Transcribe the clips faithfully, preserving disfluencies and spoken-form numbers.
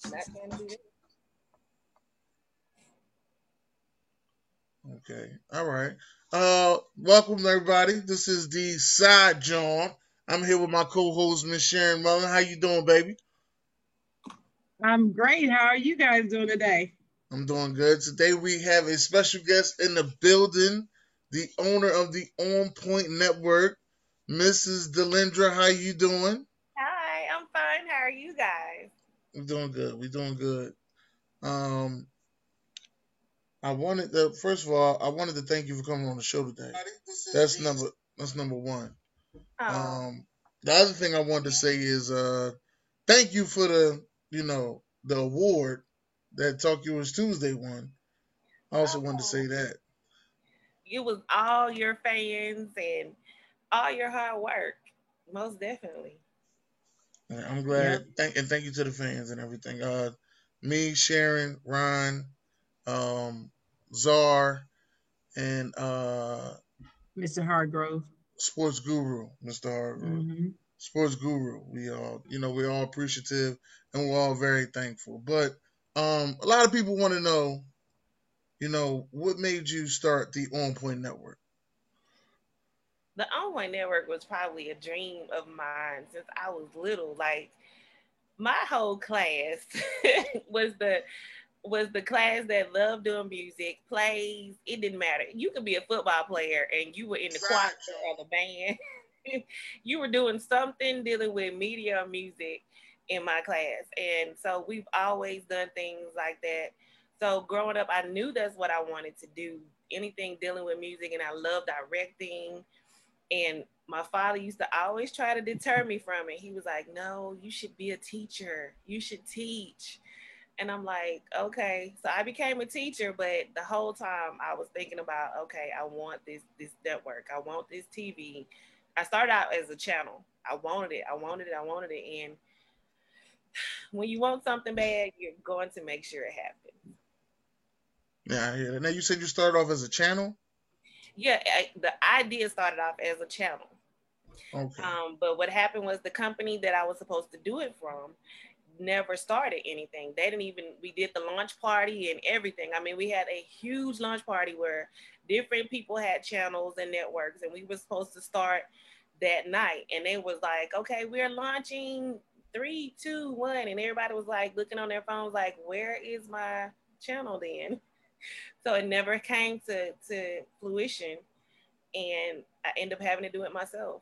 Not trying to do that. Okay. All right. Uh, welcome everybody. This is the Side John. I'm here with my co-host Miss Sharon Mullen. How you doing, baby? I'm great. How are you guys doing today? I'm doing good. Today we have a special guest in the building, the owner of the On Point Network, Missus Delindra. How you doing? Hi, I'm fine. How are you guys? We're doing good. We're doing good. Um, I wanted to first of all, I wanted to thank you for coming on the show today. That's number that's number one. Oh, Um, the other thing I wanted to say is uh, thank you for the you know the award that Talk Yours Tuesday won. I also wanted to say oh. that. It was all your fans and all your hard work. Most definitely. And I'm Yep. glad. Thank and thank you to the fans and everything. Uh, me, Sharon, Ron, um, Czar, and uh, mister Hargrove. Sports Guru, Mister Hargrove. Hmm. Sports Guru. We all, you know, we're all appreciative and we're all very thankful. But um, a lot of people want to know, you know, what made you start the On Point Network? The On Network was probably a dream of mine since I was little. Like my whole class was the was the class that loved doing music, plays. It didn't matter. You could be a football player and you were in the choir or the band. You were doing something dealing with media or music in my class. And so we've always done things like that. So growing up, I knew that's what I wanted to do. Anything dealing with music, and I love directing. And my father used to always try to deter me from it. He was like, "No, you should be a teacher. You should teach." And I'm like, okay. So I became a teacher, but the whole time I was thinking about, okay, I want this this network. I want this T V. I started out as a channel. I wanted it. I wanted it. I wanted it. And when you want something bad, you're going to make sure it happens. Yeah, I hear that. Now you said you started off as a channel. Yeah, I, the idea started off as a channel. Okay. Um, but what happened was the company that I was supposed to do it from never started anything. They didn't even, we did the launch party and everything. I mean, we had a huge launch party where different people had channels and networks, and we were supposed to start that night. And it was like, okay, we're launching three, two, one. And everybody was like looking on their phones, like, where is my channel then? So it never came to, to fruition. And I ended up having to do it myself.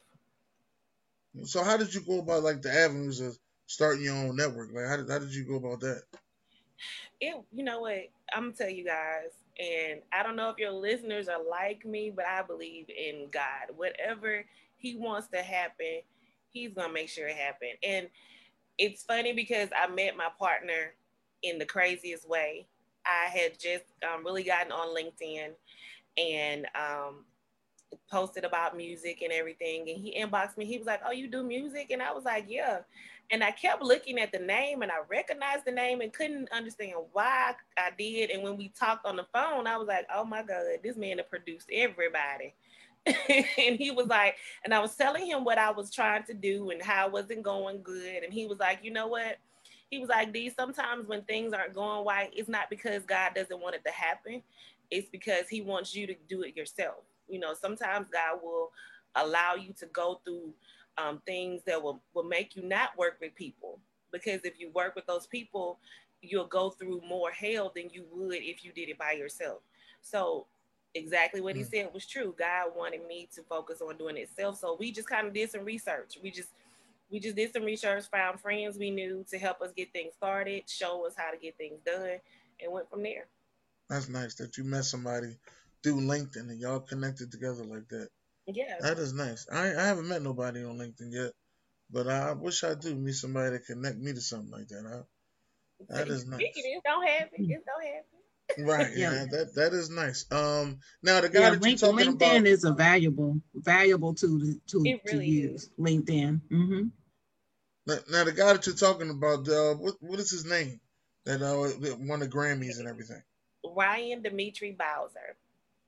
So how did you go about like the avenues of starting your own network? Like how did how did you go about that? It, you know what, I'm gonna tell you guys, and I don't know if your listeners are like me, but I believe in God. Whatever He wants to happen, He's gonna make sure it happen. And it's funny because I met my partner in the craziest way. I had just um, really gotten on LinkedIn and um, posted about music and everything, and he inboxed me. He was like, "Oh, you do music?" And I was like, "Yeah." And I kept looking at the name, and I recognized the name and couldn't understand why I did. And when we talked on the phone, I was like, "Oh my god, this man that produced everybody." And he was like, and I was telling him what I was trying to do and how it wasn't going good, and he was like, "You know what?" He was like, "D, sometimes when things aren't going right, it's not because God doesn't want it to happen. It's because He wants you to do it yourself. You know, sometimes God will allow you to go through um, things that will, will make you not work with people. Because if you work with those people, you'll go through more hell than you would if you did it by yourself." So exactly what he Mm. said was true. God wanted me to focus on doing it self. So we just kind of did some research. We just we just did some research, found friends we knew to help us get things started, show us how to get things done, and went from there. That's nice that you met somebody through LinkedIn and y'all connected together like that. Yeah. That is nice. I I haven't met nobody on LinkedIn yet, but I, I wish I do meet somebody that connect me to something like that. I, that is Speaking nice. it don't happen. It don't happen. Right, Yeah. yeah, that that is nice. Um, now the guy Yeah. that you're Link, talking about, LinkedIn is a valuable, valuable tool to, to, It to really is. use. LinkedIn. Hmm. now now the guy that you're talking about, uh, what what is his name? That uh that won the Grammys and everything. Ryan Dimitri Bowser.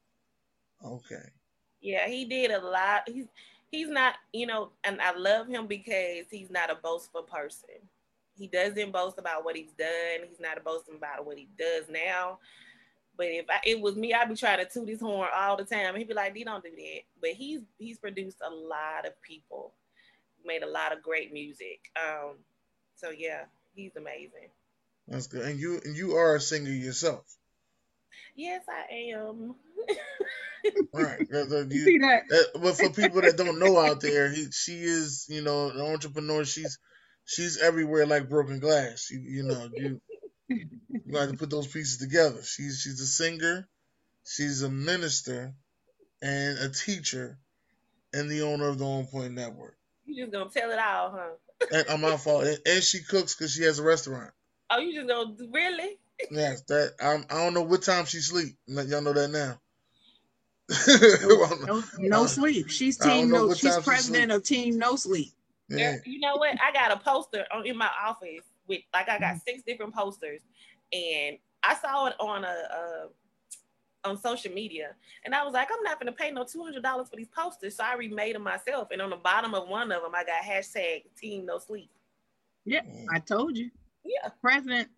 Okay. Yeah, he did a lot. He's he's not, you know, and I love him because he's not a boastful person. he doesn't boast about what he's done. He's not boasting about what he does now. But if I, it was me, I'd be trying to toot his horn all the time. He'd be like, "D, don't do that." But he's he's produced a lot of people, made a lot of great music. Um, so yeah, he's amazing. That's good. And you and you are a singer yourself. Yes, I am. Right. You, see that? Uh, but for people that don't know out there, he she is, you know, an entrepreneur. She's she's everywhere like broken glass. You you know, you you got to put those pieces together. She's she's a singer, she's a minister, and a teacher, and the owner of the On Point Network. You just gonna tell it all, huh? And I'm my fault. And, and she cooks because she has a restaurant. Oh, you just gonna really? Yes, that I'm, I don't know what time she sleep. Let y'all know that now. no, no, no sleep. She's team no. She's president of Team No Sleep. Yeah. You know what? I got a poster on in my office with like I got six different posters, and I saw it on a, a on social media, and I was like, I'm not gonna pay no two hundred dollars for these posters, so I remade them myself. And on the bottom of one of them, I got hashtag Team No Sleep. Yeah, I told you. Yeah, president.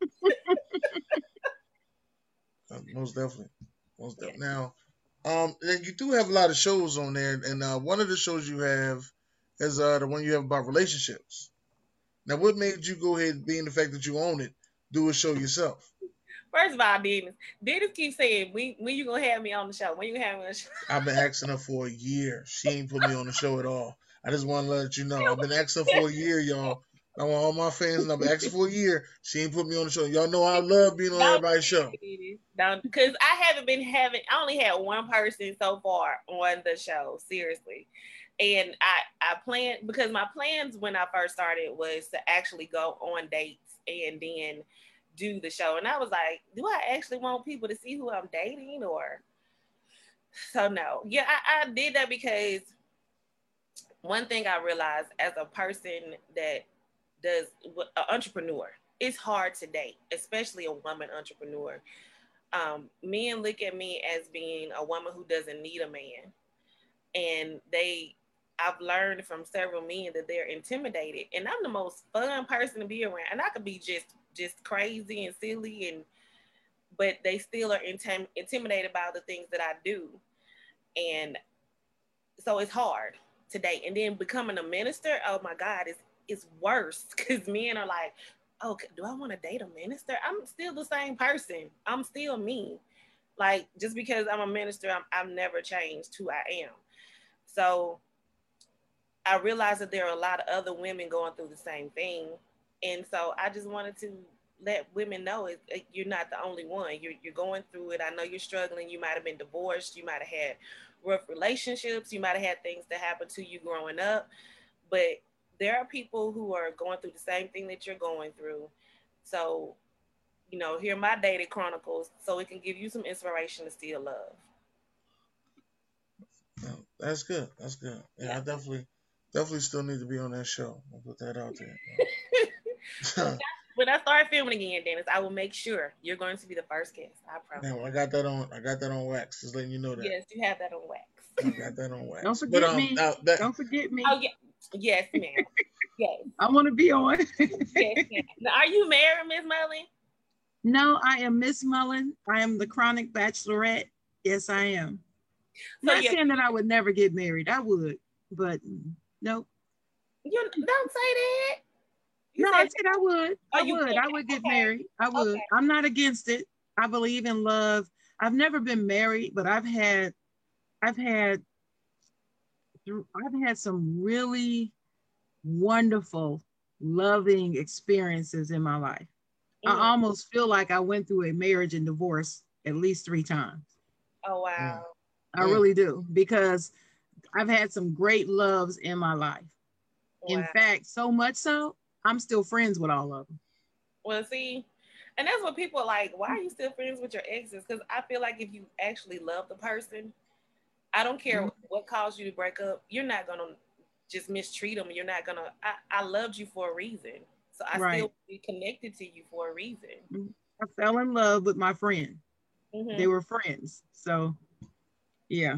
uh, most definitely, most definitely. Yeah. Now. Um, and you do have a lot of shows on there, and uh, one of the shows you have is uh, the one you have about relationships. Now, what made you go ahead, being the fact that you own it, do a show yourself? First of all, Dennis, Dennis keeps saying, when, when you gonna have me on the show? When you gonna have me on the show? I've been asking her for a year. She ain't put me on the show at all. I just want to let you know. I've been asking her for a year, y'all. I want all my fans, and I've been asking for a year. She ain't put me on the show. Y'all know I love being on no, everybody's show. Because I haven't been having, I only had one person so far on the show, seriously. And I, I planned, because my plans when I first started was to actually go on dates and then do the show. And I was like, do I actually want people to see who I'm dating? Or, so no. Yeah, I, I did that because one thing I realized as a person that does an entrepreneur, it's hard to date, especially a woman entrepreneur. Um, men look at me as being a woman who doesn't need a man, and they, I've learned from several men that they're intimidated, and I'm the most fun person to be around, and I could be just just crazy and silly, and but they still are intim- intimidated by the things that I do, and so it's hard to date. And then becoming a minister, oh my God, it's it's worse because men are like, oh, do I want to date a minister? I'm still the same person. I'm still me. Like, just because I'm a minister, I'm, I've never changed who I am. So I realized that there are a lot of other women going through the same thing. And so I just wanted to let women know it, it, you're not the only one. You're, you're going through it. I know you're struggling. You might have been divorced. You might have had rough relationships. You might have had things that happened to you growing up. But there are people who are going through the same thing that you're going through. So, you know, hear my dating chronicles so it can give you some inspiration to still love. Oh, that's good. That's good. Yeah, yeah, I definitely, definitely still need to be on that show. I'll put that out there. When I start filming again, Dennis, I will make sure you're going to be the first guest. I promise. Yeah, well, I got that on. I got that on wax. Just letting you know that. Yes, you have that on wax. I got that on wax. Don't forget but, um, me. Now, that... Don't forget me. Oh yeah. Yes, ma'am. Yes. I want to be on. Yes, ma'am. Now, are you married, Miss Mullen? No, I am Miss Mullen. I am the chronic bachelorette. Yes, I am. So Not saying that I would never get married. I would, but nope. You don't say that. You no, said, I said I would. Oh, I would. I would get okay. married. I would. Okay. I'm not against it. I believe in love. I've never been married, but I've had, I've had, I've had some really wonderful, loving experiences in my life. Mm-hmm. I almost feel like I went through a marriage and divorce at least three times. Oh, wow. I mm. really do, because I've had some great loves in my life. Wow. In fact, so much so, I'm still friends with all of them. Well, see, and that's what people are like, why are you still friends with your exes? Because I feel like if you actually love the person, I don't care mm-hmm. what caused you to break up, you're not going to just mistreat them. You're not going to, I loved you for a reason. So I right. still be connected to you for a reason. I fell in love with my friend. Mm-hmm. They were friends. So, yeah.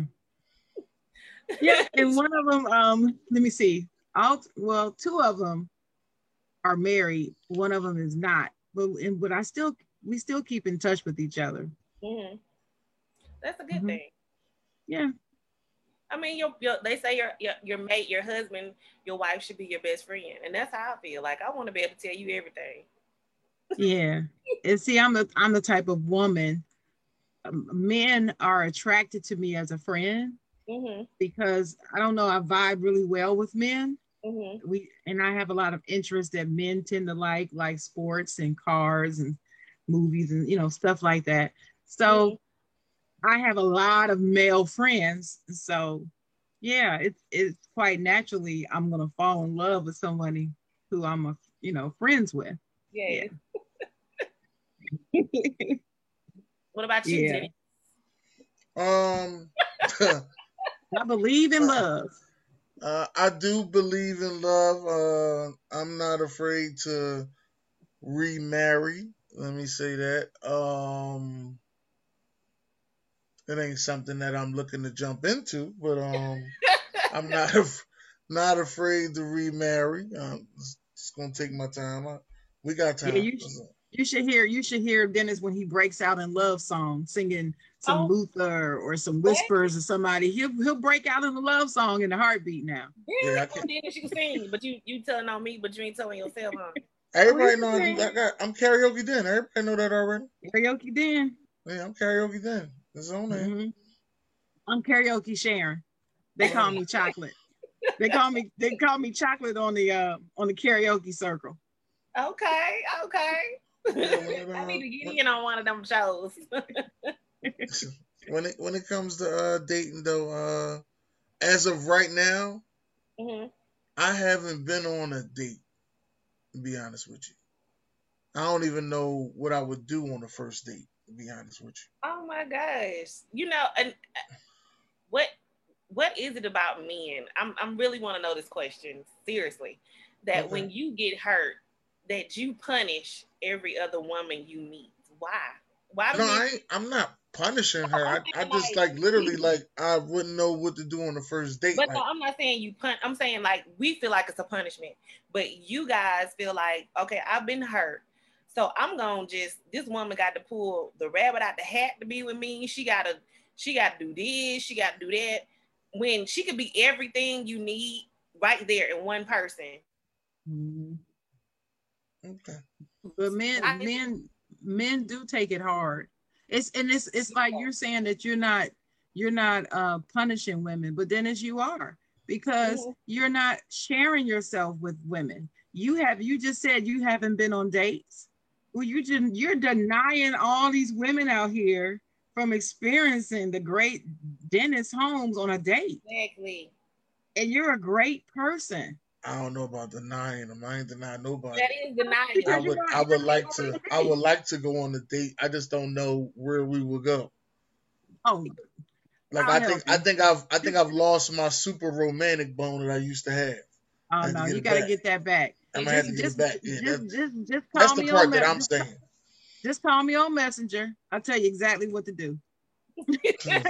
Yeah, and one of them, um, let me see. All, well, two of them, are married. One of them is not. But and but I still we still keep in touch with each other. Mm-hmm. That's a good Mm-hmm. thing. Yeah. I mean, your, your they say your, your your mate, your husband, your wife should be your best friend, and that's how I feel. Like I want to be able to tell you everything. Yeah. And see, I'm the I'm the type of woman. Um, men are attracted to me as a friend Mm-hmm. because I don't know, I vibe really well with men. Mm-hmm. We and I have a lot of interest that men tend to like, like sports and cars and movies and you know stuff like that. So I have a lot of male friends. So yeah, it's it's quite naturally I'm gonna fall in love with somebody who I'm a you know friends with. Yeah. Yeah. What about you, Yeah. Jenny? Um, I believe in love. uh, I do believe in love. Uh, I'm not afraid to remarry. Let me say that. Um, it ain't something that I'm looking to jump into, but um, I'm not af- not afraid to remarry. Um, it's, it's gonna take my time. I, we got Yeah, time. you sh- you should hear you should hear Dennis when he breaks out in love song, singing some Oh, Luther or some what? whispers or somebody. He'll he'll break out in a love song in a heartbeat now. Really? Yeah, I Oh, can't. Dennis, you can sing, but you you telling on me, but you ain't telling yourself, huh? Oh, he Everybody can know I do. sing I got. I'm karaoke then. Everybody know that already. karaoke. Then Yeah, I'm karaoke then. It's on there. mm-hmm. I'm karaoke Sharon. They call me Chocolate. They call me they call me Chocolate on the uh on the karaoke circle. Okay, okay. Yeah, when it, I uh, need to get when, in on one of them shows. when it when it comes to uh, dating though, uh, as of right now, hmm I haven't been on a date. To be honest with you, I don't even know what I would do on a first date. To be honest with Oh my gosh. You know, and uh, what what is it about men? I'm I'm really want to know this question seriously. you. That Okay. when you get hurt, that you punish every other woman you meet. Why? Why No, do men? I ain't, I'm not punishing her. I'm I I saying just like, like literally like I wouldn't know what to do on the first date. but no, Like I'm not saying you pun. I'm saying like we feel like it's a punishment, but you guys feel like okay, I've been hurt, so I'm gonna just this woman got to pull the rabbit out the hat to be with me. She gotta she got to do this. She got to do that. When she could be everything you need right there in one person. Mm-hmm. okay. But men Why is it? men men do take it hard. It's and it's it's like you're saying that you're not you're not uh punishing women, but then as you are because Mhm. you're not sharing yourself with women. You have you just said you haven't been on dates. Well, you just you're denying all these women out here from experiencing the great Dennis Holmes on a date. Exactly. And you're a great person. I don't know about denying them. I ain't denying nobody. That is I Because denial. you're would not I you're would not like going to on I a would date. like to go on a date. I just don't know where we will go. Oh, Like I'll I think help I you. think I've I think I've lost my super romantic bone that I used to have. Oh I have to no, get you it got to back. get that back. I'm gonna have to Just, get it just, back. Yeah, just, that just, just that's call the me on part that me- I'm just, saying. just call me on Messenger. I'll tell you exactly what to do. Hmm.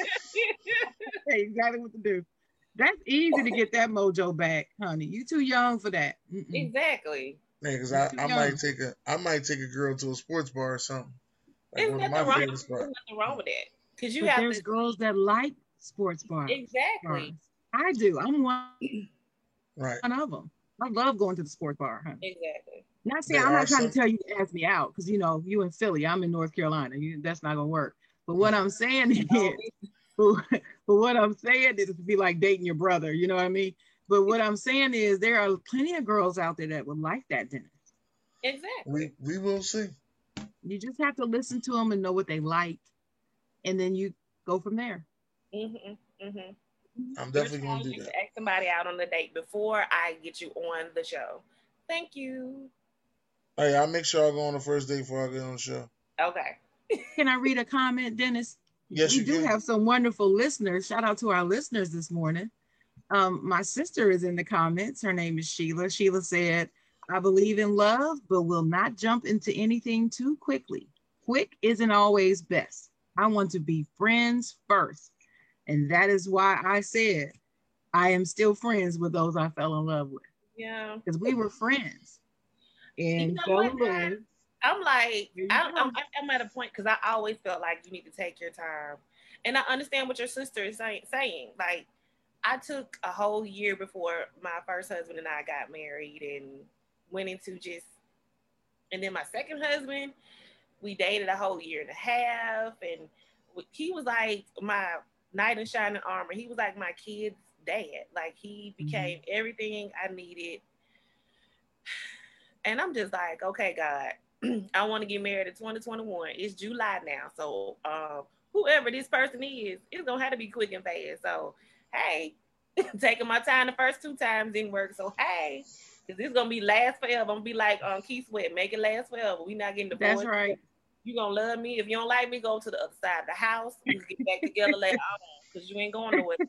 Tell you exactly what to do. That's easy to get that mojo back, honey. You too young for that. Mm-mm. Exactly. Yeah, because You I, too I might young. take a I might take a girl to a sports bar or something. Like There's one of nothing my wrong. favorite There's spots. nothing wrong with that because you But have there's to girls see that like sports bars. exactly, bars. I do. I'm one Right. of them. I love going to the sports bar, honey. exactly. Not saying There I'm are not trying to some. tell you to ask me out because you know you in Philly, I'm in North Carolina. You, that's not gonna work. But what Yeah. I'm saying Oh, is, but, but what I'm saying is to be like dating your brother. You know what I mean? But what I'm saying is there are plenty of girls out there that would like that, Dennis. exactly. We we will see. You just have to listen to them and know what they like, and then you go from there. hmm hmm I'm Your definitely gonna challenge do is that. to ask somebody out on a date before I get you on the show. Thank you. Hey, I'll make sure I go on the first date before I get on the show. Okay. Can I read a comment, Dennis? Yes, We you do can. have some wonderful listeners. Shout out to our listeners this morning. Um, my sister is in the comments. Her name is Sheila. Sheila said, I believe in love, but will not jump into anything too quickly. Quick isn't always best. I want to be friends first. And that is why I said I am still friends with those I fell in love with Yeah. because we were friends. and You know fell what, in guys? love. I'm like, There you I'm, I'm, go. I'm at a point because I always felt like you need to take your time, and I understand what your sister is saying. Saying like, I took a whole year before my first husband and I got married, and went into just, and then my second husband, we dated a whole year and a half, and he was like my knight in shining armor. He was like my kid's dad. Like he became Mhm. everything I needed, and I'm just like, okay, God, I want to get married in twenty twenty-one. It's July now, so um, whoever this person is, it's gonna have to be quick and fast. So hey, taking my time the first two times didn't work. So hey, because this gonna be last forever. I'm gonna be like um Keith Sweat, make it last forever. We not getting That's divorced. right. You gonna love me. If you don't like me, go to the other side of the house. We can get back together later on because you ain't going nowhere.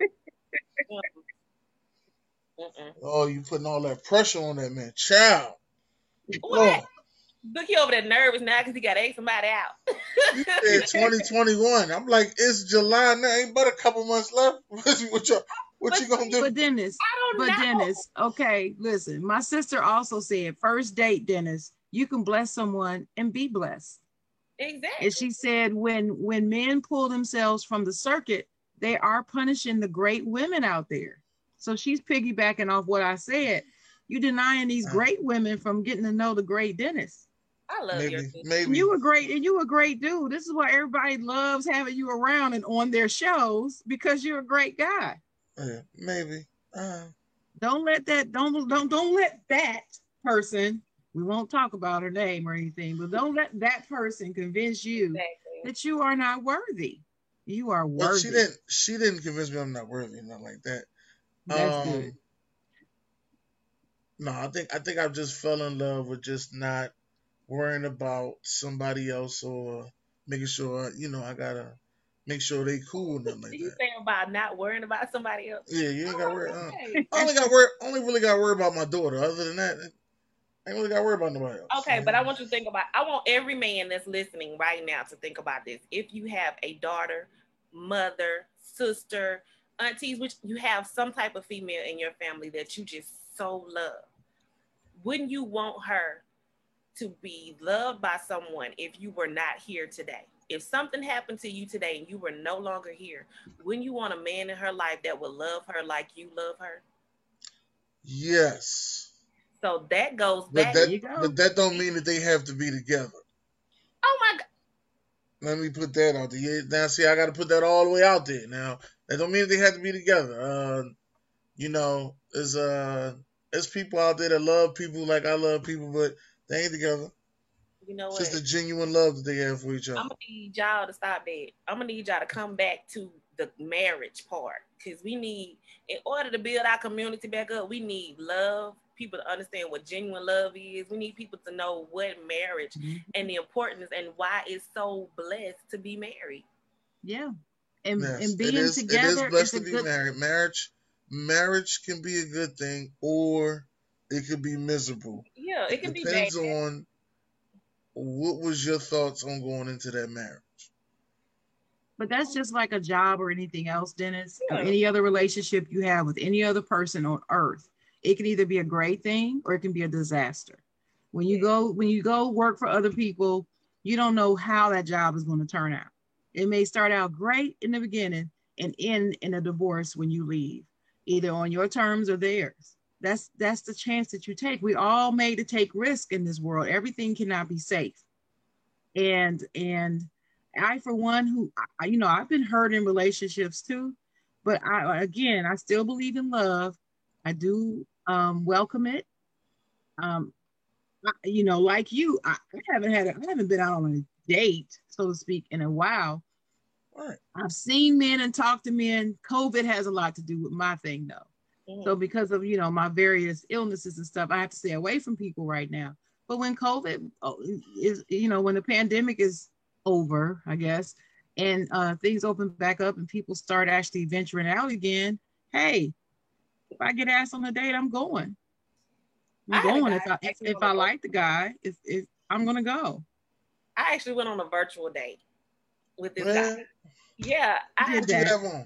Mm-mm. Oh, you putting all that pressure on that man, child. What? Lord, Look, he over there nervous now because he got to ask somebody out. you said twenty twenty-one. I'm like, it's July now. Ain't but a couple months left. what you, what But you gonna do? But Dennis, I don't but know. Dennis, okay, listen. My sister also said, first date, Dennis, you can bless someone and be blessed. And Exactly. she said, when when men pull themselves from the circuit, they are punishing the great women out there. So she's piggybacking off what I said. You denying these Uh, great women from getting to know the great Dennis. I love your maybe, sister. And maybe. you were great, and you a great dude. This is why everybody loves having you around and on their shows because you're a great guy. Yeah, maybe. Uh, Don't let that don't don't don't let that person, we won't talk about her name or anything, but don't let that person convince you Exactly. that you are not worthy. You are but she worthy. didn't. She didn't convince me I'm not worthy, nothing like that. That's good. Um, no, I think I think I just fell in love with just not worrying about somebody else or making sure you know I gotta make sure they cool or nothing like You that. saying about not worrying about somebody else? Yeah, you ain't got to worry. Uh, Okay. I only got worry. Only really got to worry about my daughter. Other than that, I ain't really got to worry about nobody else. Okay, but I want you to think about, I want every man that's listening right now to think about this. If you have a daughter, mother, sister, aunties, which you have some type of female in your family that you just so love, wouldn't you want her to be loved by someone if you were not here today? If something happened to you today and you were no longer here, wouldn't you want a man in her life that would love her like you love her? Yes, So that goes but back. There that you go. but that don't mean that they have to be together. Oh my God. Let me put that out there. Yeah, now, see, I got to put that all the way out there. Now, that don't mean that they have to be together. Uh, you know, there's uh, there's people out there that love people like I love people, but they ain't together. You know It's what? just the genuine love that they have for each I'm other. gonna need y'all to stop that. I'm gonna need y'all to come back to the marriage part because we need, in order to build our community back up, we need love. People to understand what genuine love is. We need people to know what marriage Mhm. and the importance and why it's so blessed to be married. Yeah. And Yes, and it being is. It is together is blessed a to be good married. Marriage, marriage can be a good thing, or it could be miserable. Yeah, it It can be bad. depends on what was your thoughts on going into that marriage. but that's just like a job or anything else, Dennis, or Yeah, any other relationship you have with any other person on earth. It can either be a great thing or it can be a disaster. When you yeah. go when you go work for other people, you don't know how that job is going to turn out. It may start out great in the beginning and end in a divorce when you leave, either on your terms or theirs. That's that's the chance that you take. We all made to take risk in this world. Everything cannot be safe. And and I, for one, who I, you know, I've been hurt in relationships too, but I again, I still believe in love. I do um, welcome it. Um, I, you know, like you, I, I haven't had, a, I haven't been out on a date, so to speak, in a while. All right. I've seen men and talked to men. COVID has a lot to do with my thing, though. So Mhm. because of you know my various illnesses and stuff, I have to stay away from people right now. But when COVID oh, is, you know, when the pandemic is over, I guess, and uh, things open back up and people start actually venturing out again, hey, if I get asked on a date, I'm going. I'm I had a going guy if I if, ask me if on a I virtual like the date. guy, if if I'm gonna go. I actually went on a virtual date with this guy. Man, Yeah, I Did what you that. have on?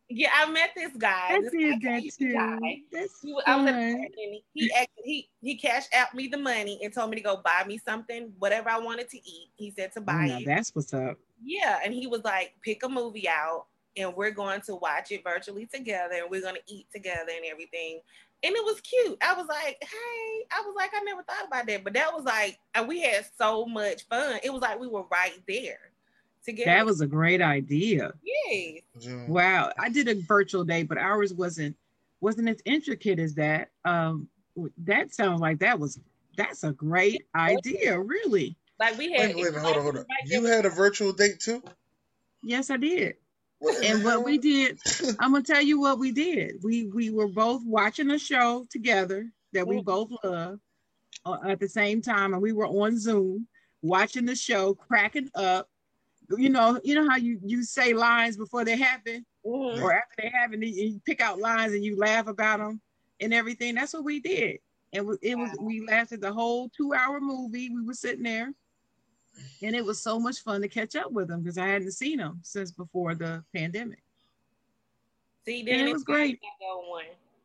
Yeah, I met this guy. I This did that Caucasian too. guy. That's He was, I was at the fun. wedding, and he act- he he cashed out me the money and told me to go buy me something, whatever I wanted to eat. He said to Oh, buy now it. that's what's up. Yeah, and he was like, pick a movie out, and we're going to watch it virtually together, and we're going to eat together and everything. And it was cute. I was like, hey, I was like, I never thought about that, but that was like, and we had so much fun. It was like we were right there together. That was a great idea. Yes. Yeah. Wow, I did a virtual date, but ours wasn't wasn't as intricate as that. Um, that sounds like that was that's a great idea, really. Like we had. Wait, wait, hold on, hold on. Right You there. had a virtual date too? Yes, I did. What in And the what hell? we did, I'm gonna tell you what we did. We we were both watching a show together that we both love uh, at the same time, and we were on Zoom watching the show, cracking up. You know, you know how you you say lines before they happen, Mhm. or after they happen, you- you pick out lines and you laugh about them and everything. That's what we did. And we- it was we lasted the whole two hour movie. We were sitting there, and it was so much fun to catch up with them because I hadn't seen them since before the pandemic. See, And then it was great. One.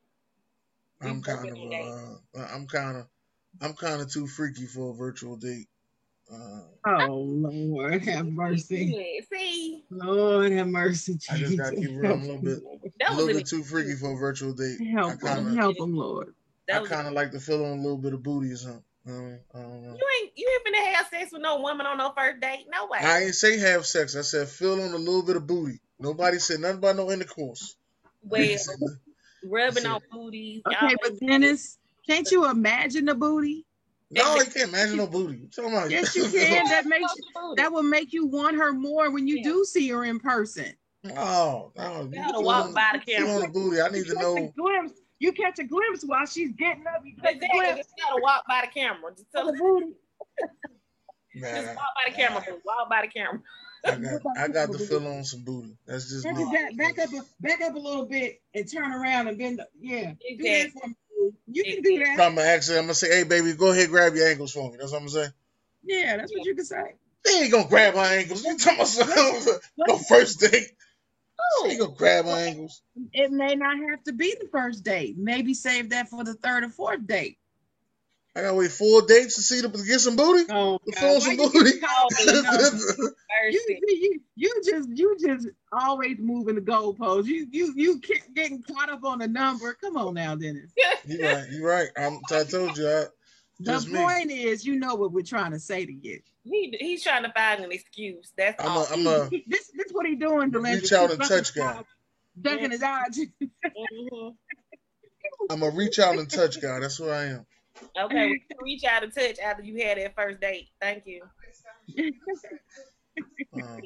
We I'm both kind of been on dates. uh, I'm kind of I'm kind of too freaky for a virtual date. Uh, Oh Lord, have mercy. Yeah, see, Lord have mercy, I just gotta Jesus. keep it real. I'm a little bit, that a was little an bit too freaky for a virtual date. I Help kind them, of, help them, Lord. that I was kind of like to feel on a little bit of booty or something. I don't, I don't know. you ain't you ain't finna have sex with no woman on no first date. No way. I ain't say have sex. I said feel on a little bit of booty. Nobody said nothing about no intercourse. Well, Said- rubbing said- on booties. Okay, but Dennis, can't you imagine the booty? no, you can't imagine no booty. What you talking about? Yes, you can. That makes that will make you want her more when you Yeah. do see her in person. No, no. You gotta feel walk on- by the feel camera. on the booty. I need to catch know. a glimpse. You catch a glimpse while she's getting up. You catch a Exactly. glimpse Just gotta walk by the camera. Just, tell of the booty. Nah, just walk by the camera. boo. Walk by the camera. I got, I got to feel on some booty. That's just Back, me. back, back up, a, back up a little bit and turn around and bend. Yeah, do that for me. You can do that. I'm gonna actually, I'm gonna say, hey baby, go ahead, grab your ankles for me. That's what I'm gonna say. Yeah, that's what you can say. They ain't gonna grab my ankles. You talking about some, no first date? She ain't gonna grab my ankles. It may not have to be the first date. Maybe save that for the third or fourth date. I gotta wait four dates to see the to get some booty. Oh, To God. feel Why some you booty. keep calling me numbers? You, Mercy. you, you just you just always moving the goalposts. You you you keep getting caught up on the number. Come on now, Dennis. You right. You right. I'm, I told you. I, The just me. point is, you know what we're trying to say to you. He he's trying to find an excuse. That's I'm all. a, I'm a He- this this what he doing, Delendra. reach out and Ducking touch his guy. dodge- Ducking his dodge. Mhm. I'm a reach out and touch guy. That's what I am. Okay, we can reach out and touch after you had that first date. Thank you. Um,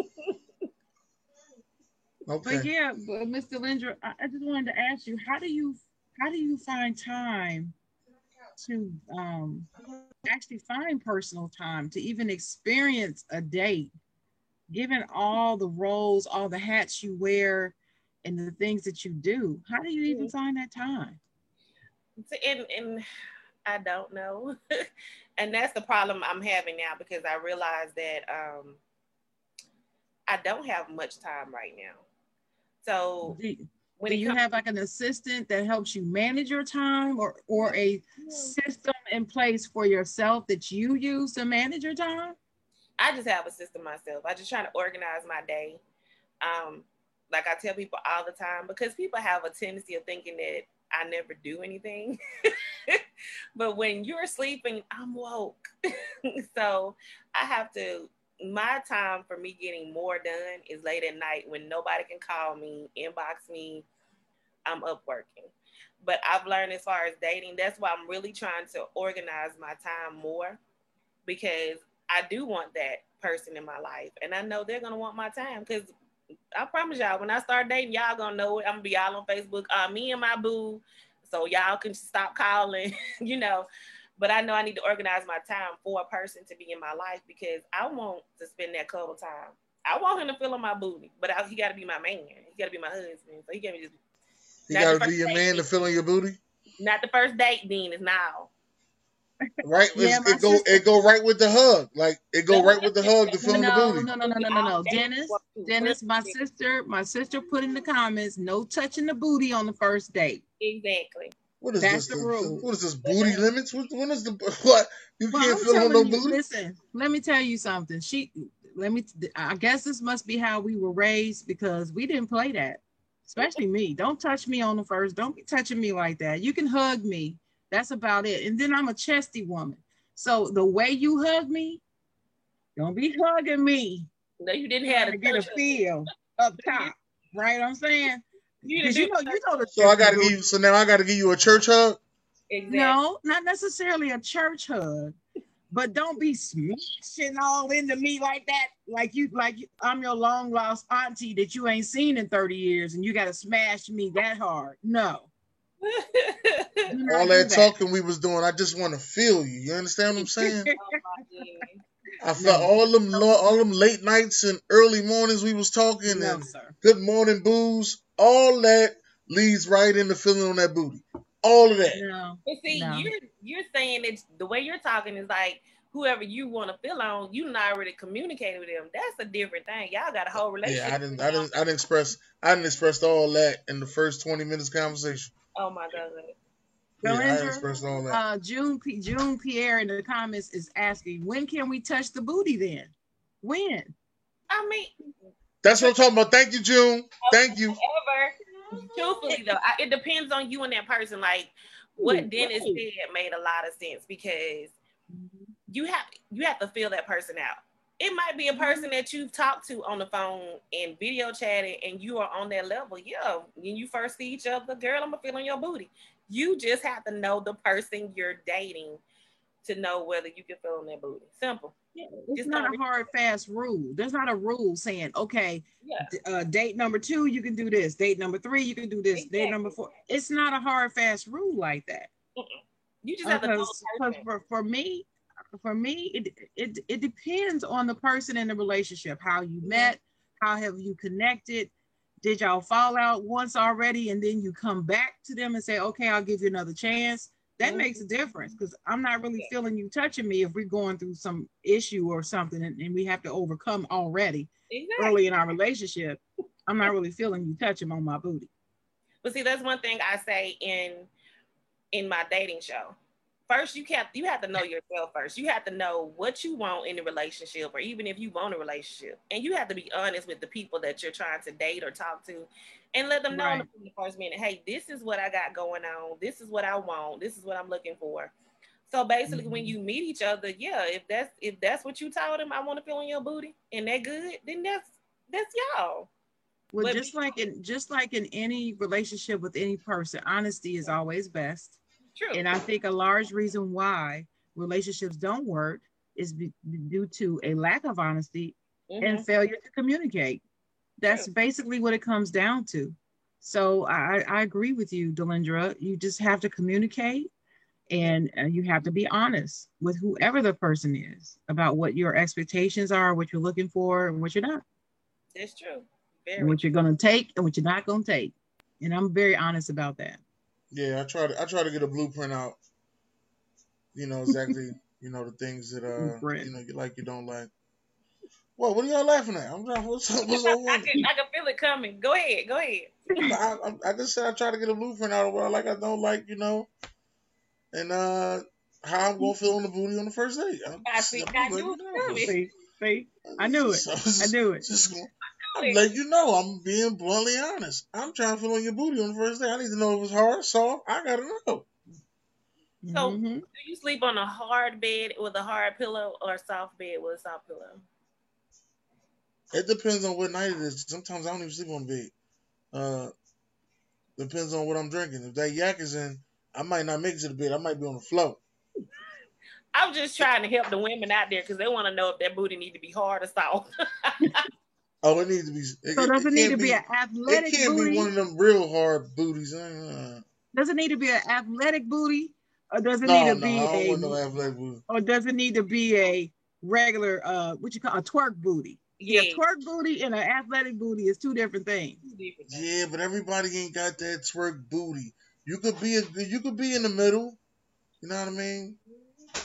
But okay. yeah, but Mister Lindra, I, I just wanted to ask you, how do you how do you find time to um actually find personal time to even experience a date, given all the roles, all the hats you wear, and the things that you do? How do you even find that time? And and I don't know, and that's the problem I'm having now because I realize that um I don't have much time right now. So Do, when do it you comes, have like an assistant that helps you manage your time, or or a system in place for yourself that you use to manage your time? I just have a system myself. I just try to organize my day. Um, like I tell people all the time, because people have a tendency of thinking that I never do anything. But when you're sleeping, I'm woke. So I have to, my time for me getting more done is late at night when nobody can call me, inbox me. I'm up working. But I've learned as far as dating, that's why I'm really trying to organize my time more, because I do want that person in my life. And I know they're going to want my time, because I promise y'all, when I start dating, y'all going to know it. I'm going to be all on Facebook, uh, me and my boo, so y'all can stop calling, you know. But I know I need to organize my time for a person to be in my life, because I want to spend that cuddle time. I want him to feel on my booty, but I, he got to be my man. He got to be my husband. So he can't just. You gotta be your man to feel on your booty. Not the first date, then. It's now. Right? Yeah, It's, my it go sister. it go right with the hug. Like it go No, right with the hug to No, feeling the booty. no, no, no, no, no, no. Dennis, Dennis, my Exactly. sister, my sister put in the comments, no touching the booty on the first date. What is That's this? the The, rule. what is this? Booty limits? What, when is the what? You Well, can't I'm feel on no telling you, booty? listen, let me tell you something. She, let me, I guess this must be how we were raised because we didn't play that, especially me. Don't touch me on the first. Don't be touching me like that. You can hug me. That's about it. And then I'm a chesty woman. So the way you hug me, don't be hugging me. No, you didn't have Trying to get a feel up top. Right? I'm saying? You Because didn't you know, do you know the So I gotta difference. give you. So now I gotta give you a church hug. exactly. No, not necessarily a church hug, but don't be smashing all into me like that. Like you, like you, I'm your long lost auntie that you ain't seen in thirty years, and you got to smash me that hard. No, do not All do that that. talking we was doing, I just want to feel you. You understand what I'm saying? Oh my goodness. I felt No. all them lo- all them late nights and early mornings we was talking No, and sir. good morning booze. All that leads right into feeling on that booty. All of that. No, But see, no. you're you're saying it the way you're talking is like whoever you want to feel on, you not already communicating with them. That's a different thing. Y'all got a whole relationship. Yeah, I didn't, I didn't, I didn't express, I didn't express all that in the first twenty minutes conversation. Oh my god. Yeah, I Bellinger, expressed all that. uh, June, P, June Pierre in the comments is asking, when can we touch the booty then? When? I mean, That's what I'm talking about. Thank you, June. Thank you. ever. Truthfully though, I, it depends on you and that person. Like what Dennis Right. said made a lot of sense because you have you have to feel that person out. It might be a person that you've talked to on the phone and video chatting and you are on that level. Yeah, when you first see each other, girl, I'm gonna feel on your booty. You just have to know the person you're dating to know whether you can feel on that booty. Simple. Yeah, it's Just not don't a hard, fast rule. There's not a rule saying, okay, Yeah. d- uh, date number two, you can do this. Date number three, you can do this. Date number Exactly. four. It's not a hard, fast rule like that. Mm-mm. You just have to know Because the person. for, for me, for me, it, it it depends on the person in the relationship. How you met, how have you connected? Did y'all fall out once already, and then you come back to them and say, okay, I'll give you another chance? That Mhm. makes a difference because I'm not really feeling you touching me if we're going through some issue or something and, and we have to overcome already Exactly. early in our relationship. I'm not really feeling you touching on my booty. But see, that's one thing I say in in my dating show. First, you have you have to know yourself first. You have to know what you want in a relationship, or even if you want a relationship, and you have to be honest with the people that you're trying to date or talk to, and let them know Right. in the first minute, hey, this is what I got going on. This is what I want. This is what I'm looking for. So basically, when you meet each other, yeah, if that's if that's what you told them, I want to feel on your booty, and that good, then that's that's y'all. Well, But just be- like in just like in any relationship with any person, honesty is always best. True. And I think a large reason why relationships don't work is be, due to a lack of honesty Mhm. and failure to communicate. That's True. basically what it comes down to. So I, I agree with you, Delindra. You just have to communicate and uh, you have to be honest with whoever the person is about what your expectations are, what you're looking for, and what you're not, That's true. and Very. what you're going to take and what you're not going to take. And I'm very honest about that. Yeah, I try to I try to get a blueprint out. You know exactly. You know the things that uh Blueprint. you know you like, you don't like. What? What are y'all laughing at? I'm trying. What's up? What's I so can, funny? I can feel it coming. Go ahead. Go ahead. I, I, I just said I try to get a blueprint out of what I like, I don't like, you know, and uh how I'm gonna feel on the booty on the first date. I'm I just, see. I'm I just letting knew you it know. coming. See, see, I knew it. So, I knew it. Just gonna, I'm letting you know. I'm being bluntly honest. I'm trying to feel on your booty on the first day. I need to know if it was hard, soft. I gotta know. So, Mhm. do you sleep on a hard bed with a hard pillow or a soft bed with a soft pillow? It depends on what night it is. Sometimes I don't even sleep on the bed. Uh, depends on what I'm drinking. If that yak is in, I might not make it to the bed. I might be on the floor. I'm just trying to help the women out there because they want to know if their booty need to be hard or soft. Oh, it needs to be. It, So does it, it need can't to be, be an athletic It can't booty? be one of them real hard booties. Uh, Does it need to be an athletic booty, or does it no, need to no, be I don't a, want no athletic booty. or does it need to be a regular, uh, what you call a twerk booty? Yeah, Yeah. twerk booty and an athletic booty is two different things. Yeah, but everybody ain't got that twerk booty. You could be a, you could be in the middle. You know what I mean?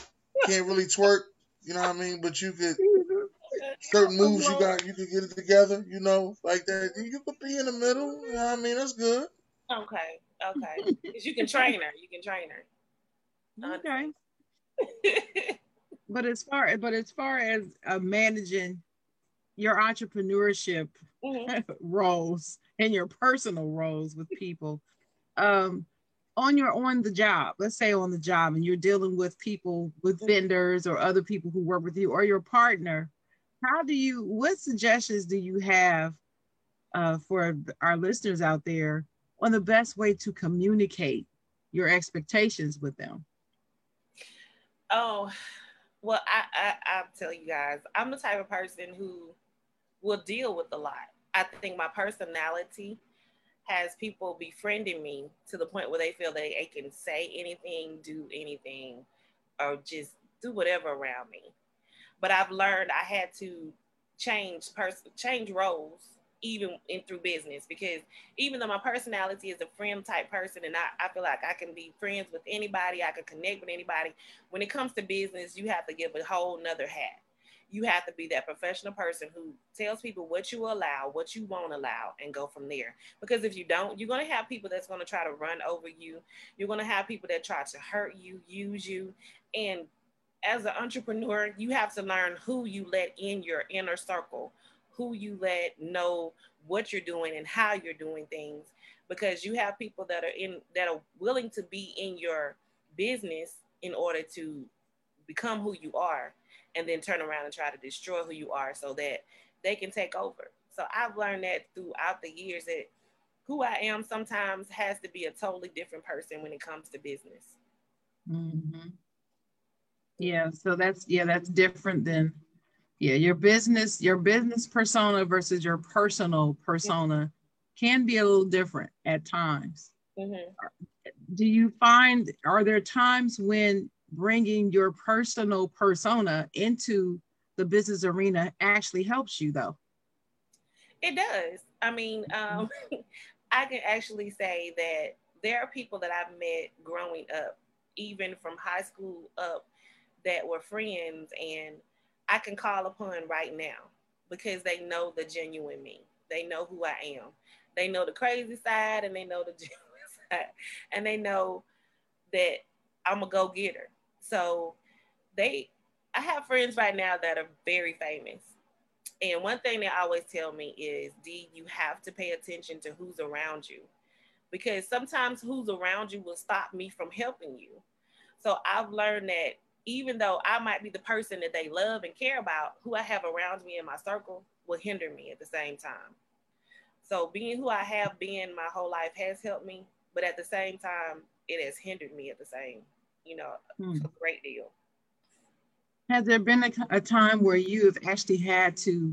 can't really twerk, you know what I mean? But you could certain moves you got, you could get it together, you know, like that. You could be in the middle, you know what I mean? That's good. Okay, okay. Because you can train her. You can train her. Okay. But as far but as far as uh, managing your entrepreneurship mm-hmm. roles and your personal roles with people, um, on your on the job, let's say on the job, and you're dealing with people, with vendors or other people who work with you or your partner, how do you, what suggestions do you have uh, for our listeners out there on the best way to communicate your expectations with them? Oh, well, I, I, I'll tell you guys, I'm the type of person who will deal with a lot. I think my personality has people befriending me to the point where they feel that they can say anything, do anything, or just do whatever around me. But I've learned I had to change pers- change roles even in through business, because even though my personality is a friend type person and I, I feel like I can be friends with anybody, I can connect with anybody, when it comes to business, you have to give a whole nother hat. You have to be that professional person who tells people what you allow, what you won't allow, and go from there. Because if you don't, you're going to have people that's going to try to run over you. You're going to have people that try to hurt you, use you. And as an entrepreneur, you have to learn who you let in your inner circle, who you let know what you're doing and how you're doing things. Because you have people that are in that are willing to be in your business in order to become who you are, and then turn around and try to destroy who you are so that they can take over. So I've learned that throughout the years that who I am sometimes has to be a totally different person when it comes to business. Mm-hmm. Yeah, so that's, yeah, that's different than, yeah, your business, your business persona versus your personal persona mm-hmm. can be a little different at times. Mm-hmm. Do you find, are there times when bringing your personal persona into the business arena actually helps you though? It does. I mean, um, I can actually say that there are people that I've met growing up, even from high school up, that were friends, and I can call upon right now because they know the genuine me. They know who I am. They know the crazy side and they know the genuine side. And they know that I'm a go-getter. So they, I have friends right now that are very famous. And one thing they always tell me is, Dee, you have to pay attention to who's around you, because sometimes who's around you will stop me from helping you. So I've learned that even though I might be the person that they love and care about, who I have around me in my circle will hinder me at the same time. So being who I have been my whole life has helped me, but at the same time, it has hindered me at the same, you know, hmm. a great deal. Has there been a, a time where you have actually had to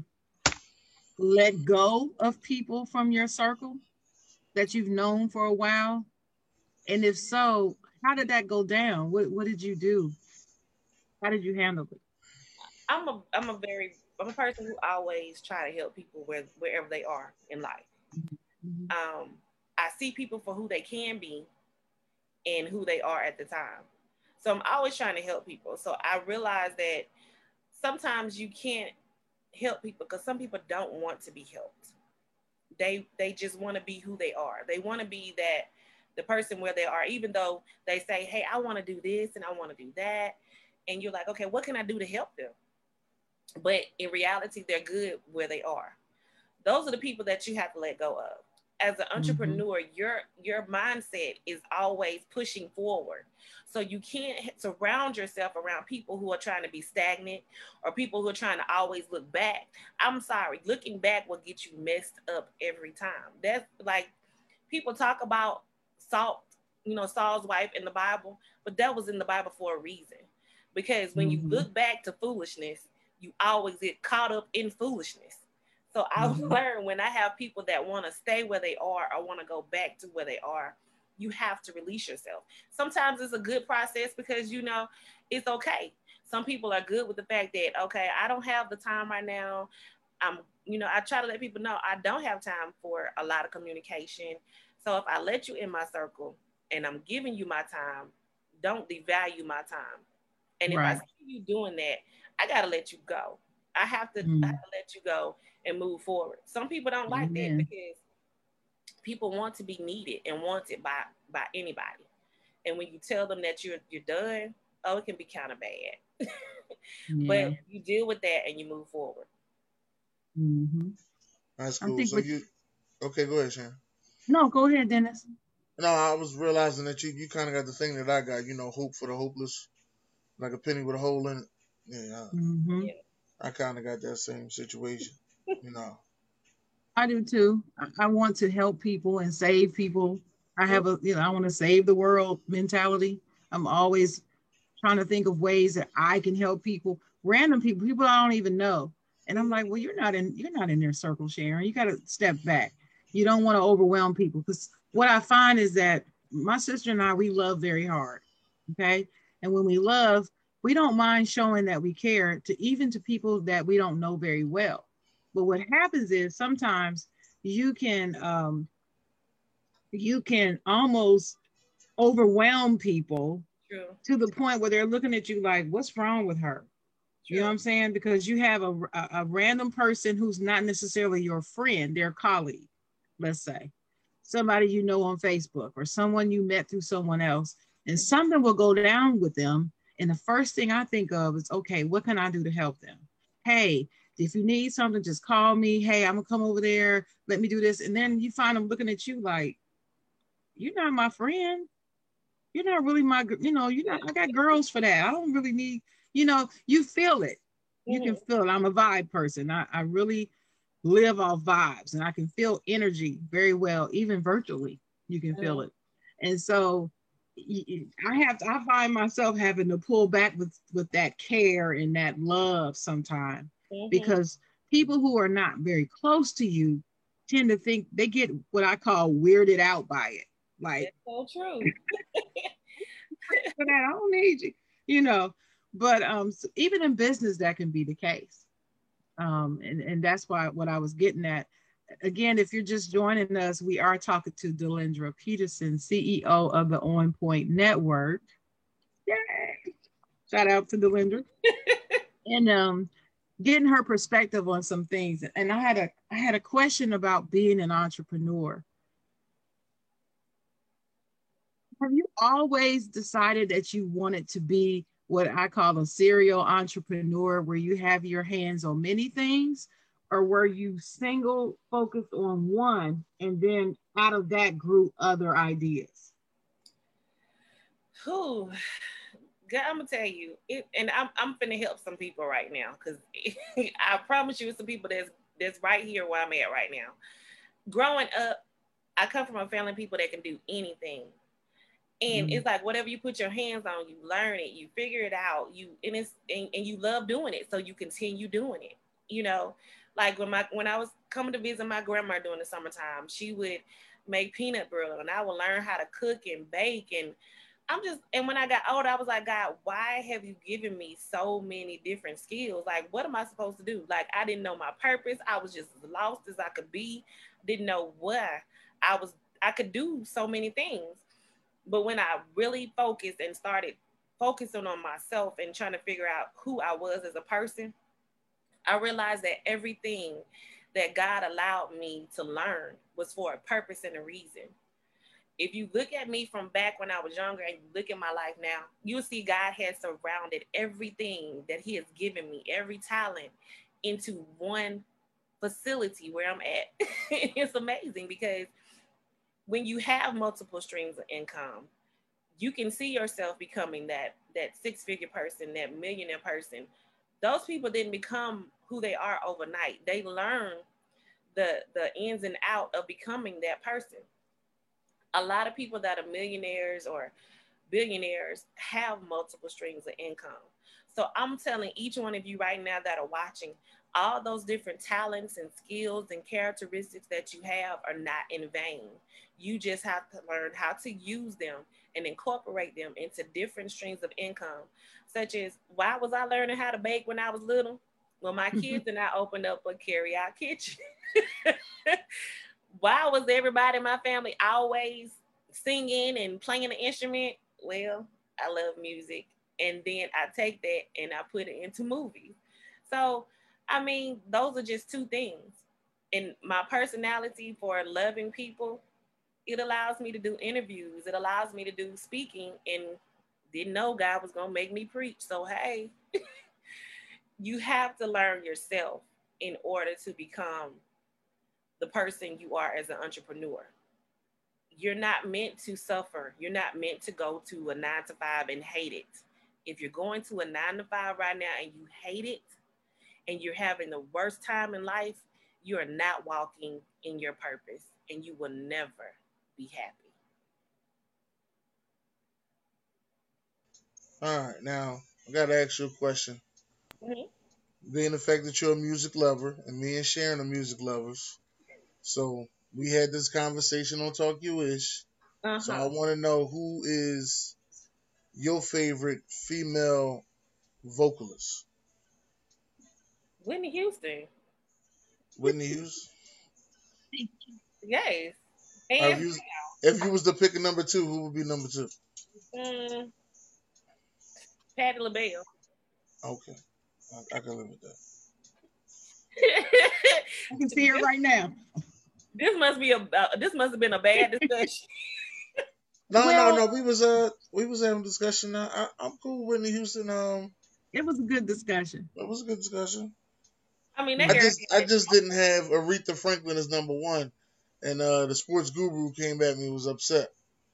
let go of people from your circle that you've known for a while? And if so, how did that go down? What what did you do? How did you handle it? I'm a I'm a very I'm a person who always try to help people where, wherever they are in life. Mm-hmm. Um, I see people for who they can be and who they are at the time. So I'm always trying to help people. So I realize that sometimes you can't help people because some people don't want to be helped. They they just want to be who they are. They want to be that the person where they are, even though they say, hey, I want to do this and I want to do that. And you're like, okay, what can I do to help them? But in reality, they're good where they are. Those are the people that you have to let go of. As an entrepreneur, mm-hmm. your your mindset is always pushing forward. So you can't surround yourself around people who are trying to be stagnant or people who are trying to always look back. I'm sorry, looking back will get you messed up every time. That's like, people talk about Salt, you know, Saul's wife in the Bible, but that was in the Bible for a reason. Because when mm-hmm. you look back to foolishness, you always get caught up in foolishness. So I've mm-hmm. learned when I have people that want to stay where they are or want to go back to where they are, you have to release yourself. Sometimes it's a good process because, you know, it's okay. Some people are good with the fact that, okay, I don't have the time right now. I'm, you know, I try to let people know I don't have time for a lot of communication. So if I let you in my circle and I'm giving you my time, don't devalue my time. And if I Right. see you doing that, I gotta let you go. I have to I have Mm. to let you go and move forward. Some people don't like that Amen. because people want to be needed and wanted by by anybody. And when you tell them that you're you're done, oh, it can be kind of bad. But Yeah. you deal with that and you move forward. Hmm. That's I cool. think So what, you okay? Go ahead, Shan. no, go ahead, Dennis. No, I was realizing that you you kind of got the thing that I got. You know, hope for the hopeless, like a penny with a hole in it. Yeah, Hmm. Yeah. I, I kind of got that same situation. You know. I do too. I, I want to help people and save people. I Mhm. have a, you know, I want to save the world mentality. I'm always trying to think of ways that I can help people, random people, people I don't even know. And I'm like, well, you're not in, you're not in their circle, Sharon. You got to step back. You don't want to overwhelm people because what I find is that my sister and I, we love very hard. Okay. And when we love, we don't mind showing that we care to even to people that we don't know very well. But what happens is sometimes you can um, you can almost overwhelm people True. to the point where they're looking at you like, what's wrong with her? You know what True. I'm saying? Because you have a, a, a random person who's not necessarily your friend, their colleague, let's say, somebody you know on Facebook or someone you met through someone else, and Mhm. something will go down with them. And the first thing I think of is, okay, what can I do to help them? Hey, if you need something, just call me. Hey, I'm gonna come over there. Let me do this. And then you find them looking at you like, you're not my friend. You're not really my, you know, you're not, I got girls for that. I don't really need, you know, you feel it. You can Mhm. feel it. I'm a vibe person. I, I really live off vibes and I can feel energy very well, even virtually. You can feel Mhm. it. And so I have to, I find myself having to pull back with, with that care and that love sometimes Mhm. because people who are not very close to you tend to think they get what I call weirded out by it. Like, That's so true. for that. I don't need you, you know. But um, so even in business, that can be the case. Um, and, and that's why what I was getting at. Again, if you're just joining us, we are talking to Delindra Peterson, C E O of the On Point Network. Yay! Shout out to Delindra. And um, getting her perspective on some things. And I had a I had a question about being an entrepreneur. Have you always decided that you wanted to be what I call a serial entrepreneur, where you have your hands on many things, or were you single focused on one and then out of that grew other ideas? Whew. God, I'm gonna tell you it, and I'm I'm finna help some people right now because I promise you, it's some people that's that's right here where I'm at right now. Growing up, I come from a family of people that can do anything, and Mm. it's like whatever you put your hands on, you learn it, you figure it out, you and it's and, and you love doing it, so you continue doing it. You know, like when my when I was coming to visit my grandma during the summertime, she would make peanut brittle, and I would learn how to cook and bake and I'm just, and when I got older, I was like, God, why have you given me so many different skills? Like, what am I supposed to do? Like, I didn't know my purpose. I was just as lost as I could be. Didn't know where I was, I could do so many things. But when I really focused and started focusing on myself and trying to figure out who I was as a person, I realized that everything that God allowed me to learn was for a purpose and a reason. If you look at me from back when I was younger and you look at my life now, you'll see God has surrounded everything that He has given me, every talent, into one facility where I'm at. It's amazing because when you have multiple streams of income, you can see yourself becoming that that six figure person, that millionaire person. Those people didn't become who they are overnight. They learn the the ins and out of becoming that person. A lot of people that are millionaires or billionaires have multiple streams of income. So I'm telling each one of you right now that are watching, all those different talents and skills and characteristics that you have are not in vain. You just have to learn how to use them and incorporate them into different streams of income, such as why was I learning how to bake when I was little? Well, my kids and I opened up a carry out kitchen. Why was everybody in my family always singing and playing an instrument? Well, I love music. and then I take that and I put it into movies. So, I mean, those are just two things. And my personality for loving people, it allows me to do interviews. It allows me to do speaking, and didn't know God was going to make me preach. So, hey, you have to learn yourself in order to become the person you are as an entrepreneur. You're not meant to suffer. You're not meant to go to a nine to five and hate it. If you're going to a nine to five right now and you hate it and you're having the worst time in life, you are not walking in your purpose and you will never be happy. All right, now I gotta ask you a question. Mm-hmm. Being the fact that you're a music lover and me and Sharon are music lovers, so we had this conversation on Talk You Ish. Uh-huh. So I want to know who is your favorite female vocalist? Whitney Houston. Whitney Houston. Yes. Or And if you, if you was to pick a number two, who would be number two? mm, Patti LaBelle. Okay, I, I can live with that. I can see her right now. This must be a uh, this must have been a bad discussion. No, Well, no, no. We was uh we was having a discussion. Uh, I, I'm cool with Whitney Houston. Um, it was a good discussion. it was a good discussion. I mean, I just I just didn't have Aretha Franklin as number one, and uh the sports guru came at me and was upset.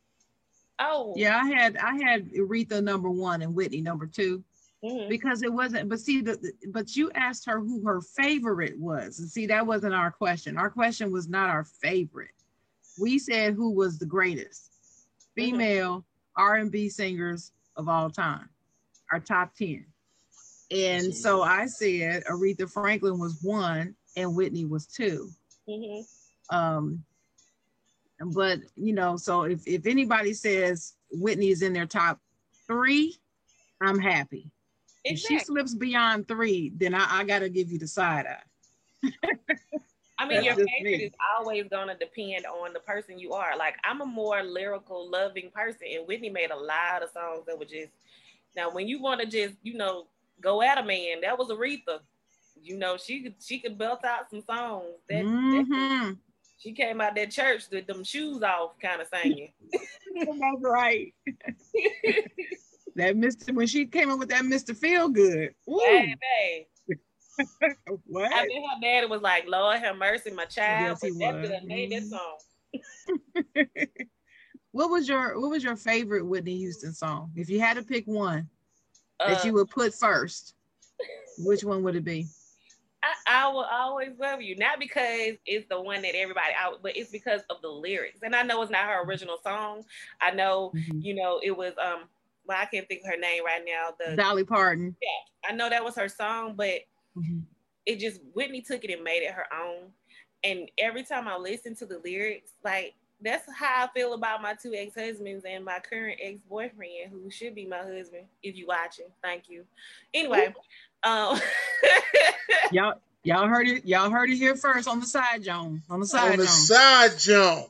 Oh yeah, I had I had Aretha number one and Whitney number two. Mm-hmm. Because it wasn't, but see, the, the, but you asked her who her favorite was. And see, that wasn't our question. Our question was not our favorite. We said who was the greatest female mm-hmm. R and B singers of all time, our top ten. And so I said Aretha Franklin was one and Whitney was two. Mm-hmm. Um, but, you know, so if, if anybody says Whitney is in their top three, I'm happy. Exactly. If she slips beyond three, then I, I got to give you the side eye. I mean, your favorite me. is always going to depend on the person you are. Like, I'm a more lyrical, loving person, and Whitney made a lot of songs that were just, now, when you want to just, you know, go at a man, that was Aretha. You know, she could, she could belt out some songs. That, mm-hmm. that she came out that church with them shoes off kind of singing. That's right. That Mister when she came up with that Mister Feel Good. Hey, hey. What? I mean, her daddy was like, Lord have mercy, my child. Yes, he was. That made that song. What was your What was your favorite Whitney Houston song? If you had to pick one uh, that you would put first, which one would it be? I, I will always love you, not because it's the one that everybody out, but it's because of the lyrics. And I know it's not her original song. I know, mm-hmm. you know, it was um. Well, I can't think of her name right now. The Dolly Parton. Yeah, I know that was her song, but mm-hmm. it just Whitney took it and made it her own. And every time I listen to the lyrics, like that's how I feel about my two ex-husbands and my current ex-boyfriend, who should be my husband. If you watching, thank you. Anyway, um, y'all, y'all heard it. Y'all heard it here first on the side, Joan. On the side, on the Joan. side, Joan.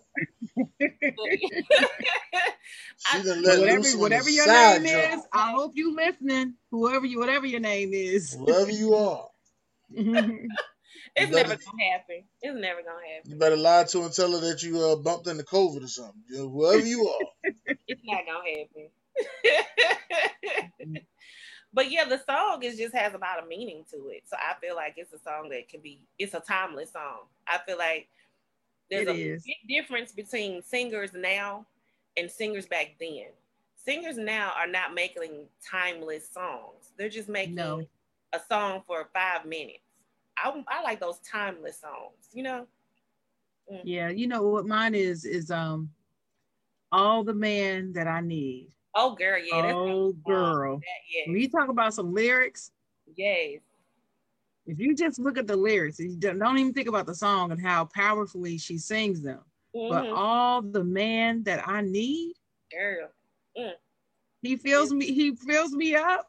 I, whatever whatever your name job. is, I hope you listening. Whoever you, whatever your name is, whoever you are, it's you better, never gonna happen. It's never gonna happen. You better lie to her and tell her that you uh, bumped into COVID or something. You know, whoever you are, it's not gonna happen. But yeah, the song is just has a lot of meaning to it. So I feel like it's a song that can be. It's a timeless song. I feel like there's it a is. big difference between singers now and singers back then. Singers now are not making timeless songs. They're just making no. a song for five minutes. I, I like those timeless songs, you know? Mm. Yeah, you know what mine is, is um, All the Man That I Need. Oh, girl, yeah. That's oh, girl. That, yes. When you talk about some lyrics. Yes. If you just look at the lyrics, you don't even think about the song and how powerfully she sings them. Mm-hmm. But all the man that I need, girl, mm. he fills me. He fills me up.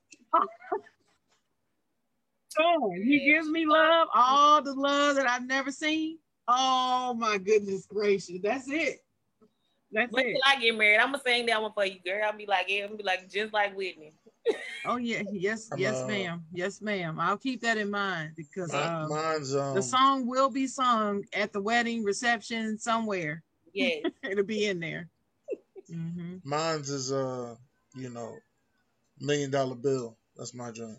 Oh, he gives me love, all the love that I've never seen. Oh my goodness gracious, that's it. That's Wait it. till I get married. I'm gonna sing that one for you, girl. I'll be like, yeah, I'll be like just like Whitney. Oh yeah, yes, I'm yes, uh, ma'am. Yes, ma'am. I'll keep that in mind because my, um mine's the um, song will be sung at the wedding reception somewhere. Yes. It'll be in there. Mm-hmm. mine's is uh, you know, million dollar bill. That's my joint.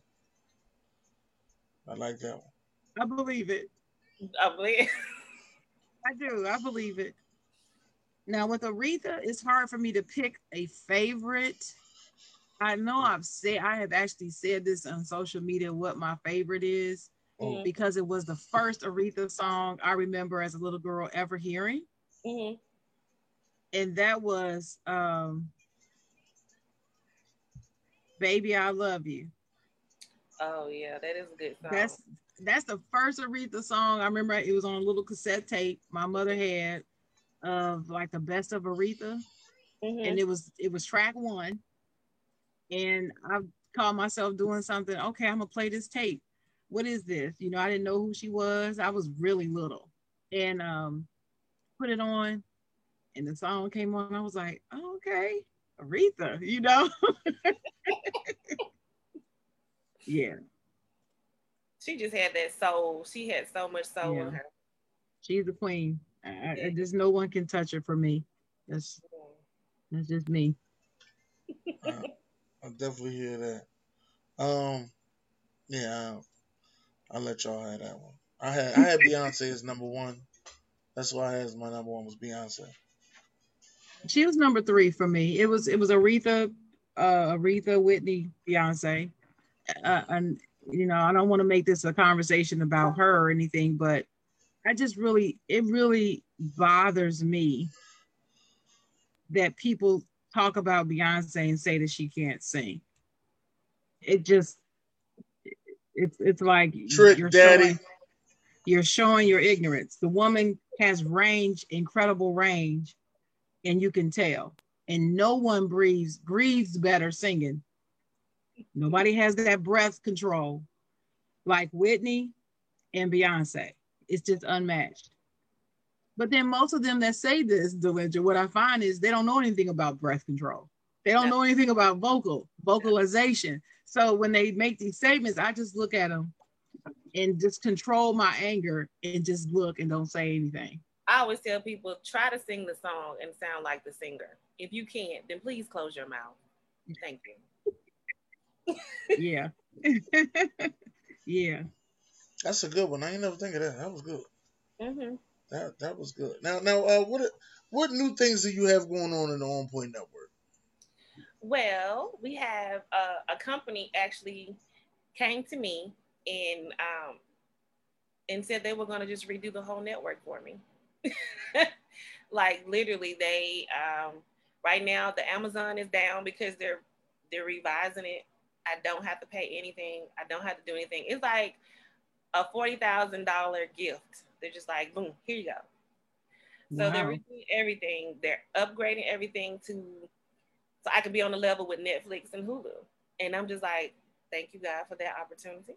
I like that one. I believe it. I believe. I do. I believe it. Now with Aretha, it's hard for me to pick a favorite. I know I've said I have actually said this on social media what my favorite is Oh, because it was the first Aretha song I remember as a little girl ever hearing. Mm-hmm. And that was um Baby I Love You. Oh yeah, that is a good song. That's that's the first Aretha song. I remember it was on a little cassette tape my mother had of like the best of Aretha. And Mm-hmm. it was it was track one. And I called myself doing something. Okay, I'm gonna play this tape. What is this? You know, I didn't know who she was. I was really little. And um put it on and the song came on. I was like, oh, okay, Aretha, you know? Yeah, She just had that soul. She had so much soul yeah. in her. She's the queen. I, Yeah. I just no one can touch her for me. That's that's just me. I, I definitely hear that. Um, yeah, I'll, I'll let y'all have that one. I had I had Beyonce as number one. That's why I had as my number one was Beyonce. She was number three for me. It was it was Aretha, uh, Aretha, Whitney, Beyonce, uh, and you know I don't want to make this a conversation about her or anything, but I just really it really bothers me that people talk about Beyonce and say that she can't sing. It just it's it's like Trick you're Daddy. showing you're showing your ignorance. The woman has range, incredible range, and you can tell. And no one breathes breathes better singing. Nobody has that breath control like Whitney and Beyonce. It's just unmatched. But then most of them that say this, Delinja, what I find is they don't know anything about breath control. They don't No, know anything about vocal, no. vocalization. So when they make these statements, I just look at them and just control my anger and just look and don't say anything. I always tell people try to sing the song and sound like the singer. If you can't, then please close your mouth. Thank you. Yeah. Yeah. That's a good one. I ain't never think of that. That was good. Mm-hmm. That that was good. Now now uh, what what new things do you have going on in the On Point Network? Well, we have a, a company actually came to me and um, and said they were going to just redo the whole network for me. Like literally, they um, right now the Amazon is down because they're they're revising it. I don't have to pay anything. I don't have to do anything. It's like a forty thousand dollar gift. They're just like, boom, here you go. So they're Wow. redoing everything. They're upgrading everything to so I could be on the level with Netflix and Hulu. And I'm just like, thank you God for that opportunity.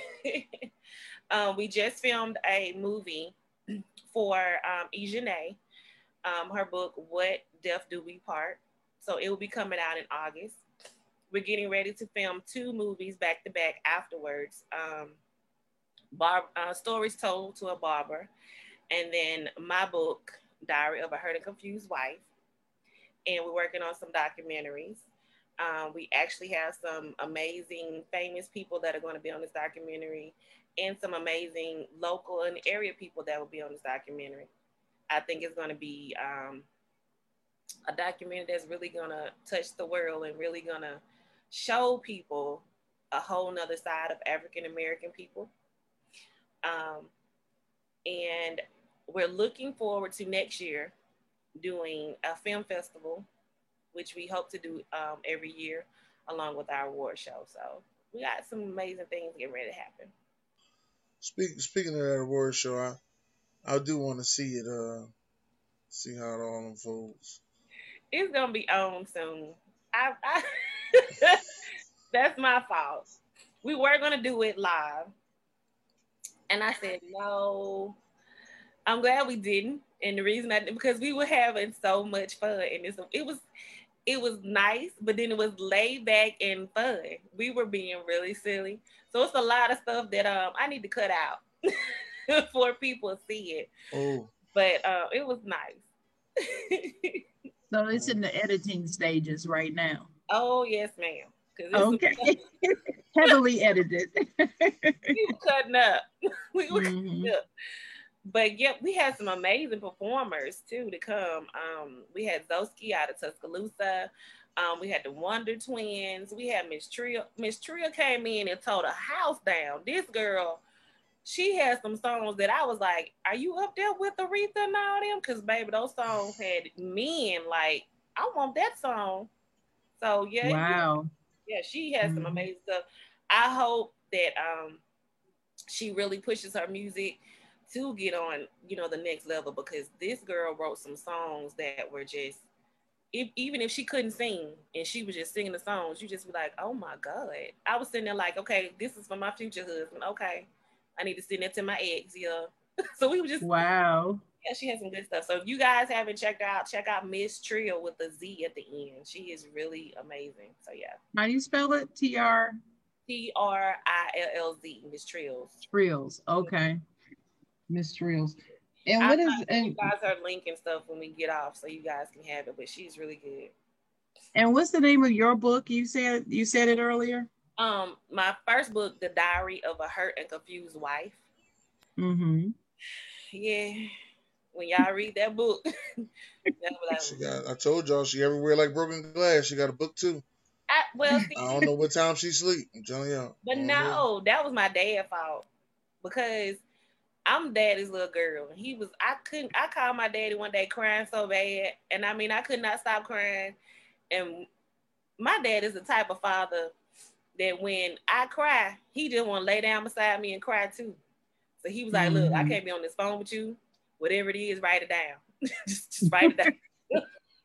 um, we just filmed a movie for um, Ejanae, um, her book, What Death Do We Part. So it will be coming out in August. We're getting ready to film two movies back to back afterwards. Um, Bar- uh, Stories Told to a Barber, and then my book, Diary of a Hurt and Confused Wife. And we're working on some documentaries. Um, we actually have some amazing, famous people that are going to be on this documentary, and some amazing local and area people that will be on this documentary. I think it's going to be um, a documentary that's really going to touch the world and really going to show people a whole nother side of African American people. Um, and we're looking forward to next year doing a film festival, which we hope to do um, every year along with our award show. So we got some amazing things getting ready to happen. Speak, speaking of that award show, I I do want to see it. Uh, see how it all unfolds. It's gonna be on soon. I, I that's my fault. We were gonna do it live, and I said no. I'm glad we didn't. And the reason I did, because we were having so much fun, and it's, it was it was nice, but then it was laid back and fun. We were being really silly, so it's a lot of stuff that um I need to cut out for people to see it. Oh, But uh, it was nice. So it's in the editing stages right now. Oh yes, ma'am. Okay. Heavily edited. We were cutting up. We were Mhm. cutting up. But yeah, we had some amazing performers too to come. Um, we had Zoski out of Tuscaloosa. Um, we had the Wonder Twins. We had Miss Tria. Miss Tria came in and tore the house down. This girl, she had some songs that I was like, "Are you up there with Aretha and all them?" Because baby, those songs had men like, "I want that song." So yeah, Wow. yeah, she has some Mhm. amazing stuff. I hope that um she really pushes her music to get on, you know, the next level, because this girl wrote some songs that were just, if, even if she couldn't sing and she was just singing the songs, you just be like, oh my God. I was sitting there like, okay, this is for my future husband. Okay. I need to send that to my ex. Yeah. So we were just, Wow. yeah, she has some good stuff. So if you guys haven't checked her out, check out Miss Trio with a Z at the end. She is really amazing. So yeah. How do you spell it? T R T R I L L Z, Miss Trios. Trills. Okay. Miss Trills. And I'll what is send and you guys her link and stuff when we get off so you guys can have it. But she's really good. and what's the name of your book? You said you said it earlier. Um, my first book, The Diary of a Hurt and Confused Wife. Mm-hmm. Yeah. When y'all read that book, that's what I, she got. I told y'all she everywhere like broken glass. She got a book too. I well see, I don't know what time she sleep. I'm telling y'all. but I don't know. no, that was my dad's fault, because I'm daddy's little girl. He was I couldn't I called my daddy one day crying so bad. And I mean I could not stop crying. And my dad is the type of father that when I cry, he just want to lay down beside me and cry too. So he was like, look, I Mhm. can't be on this phone with you. Whatever it is, write it down. just, just write it down.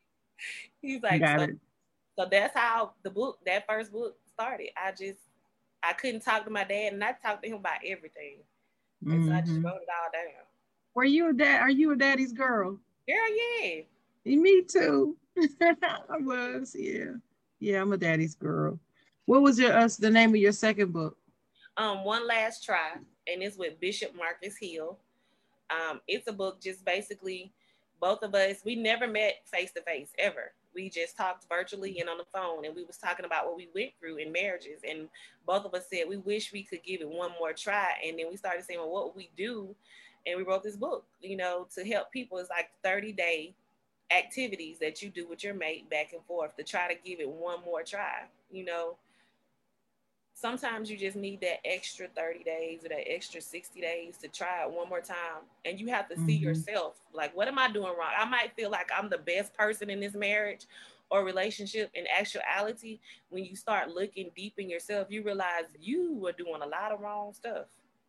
He's like, Got so, it. so that's how the book, that first book started. I just, I couldn't talk to my dad, and I talked to him about everything. And so I just Mhm. wrote it all down. Were you a dad? Are you a daddy's girl? Girl, yeah. Me too. I was, yeah. Yeah, I'm a daddy's girl. What was your uh, the name of your second book? Um, One Last Try, and it's with Bishop Marcus Hill. Um, it's a book just basically both of us, we never met face to face ever. We just talked virtually and on the phone, and we was talking about what we went through in marriages. And both of us said we wish we could give it one more try. And then we started saying, well, what would we do? And we wrote this book, you know, to help people. It's like thirty day activities that you do with your mate back and forth to try to give it one more try. You know, sometimes you just need that extra thirty days or that extra sixty days to try it one more time. And you have to see Mhm. yourself, like, what am I doing wrong? I might feel like I'm the best person in this marriage or relationship. In actuality, when you start looking deep in yourself, you realize you were doing a lot of wrong stuff.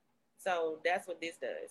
So that's what this does.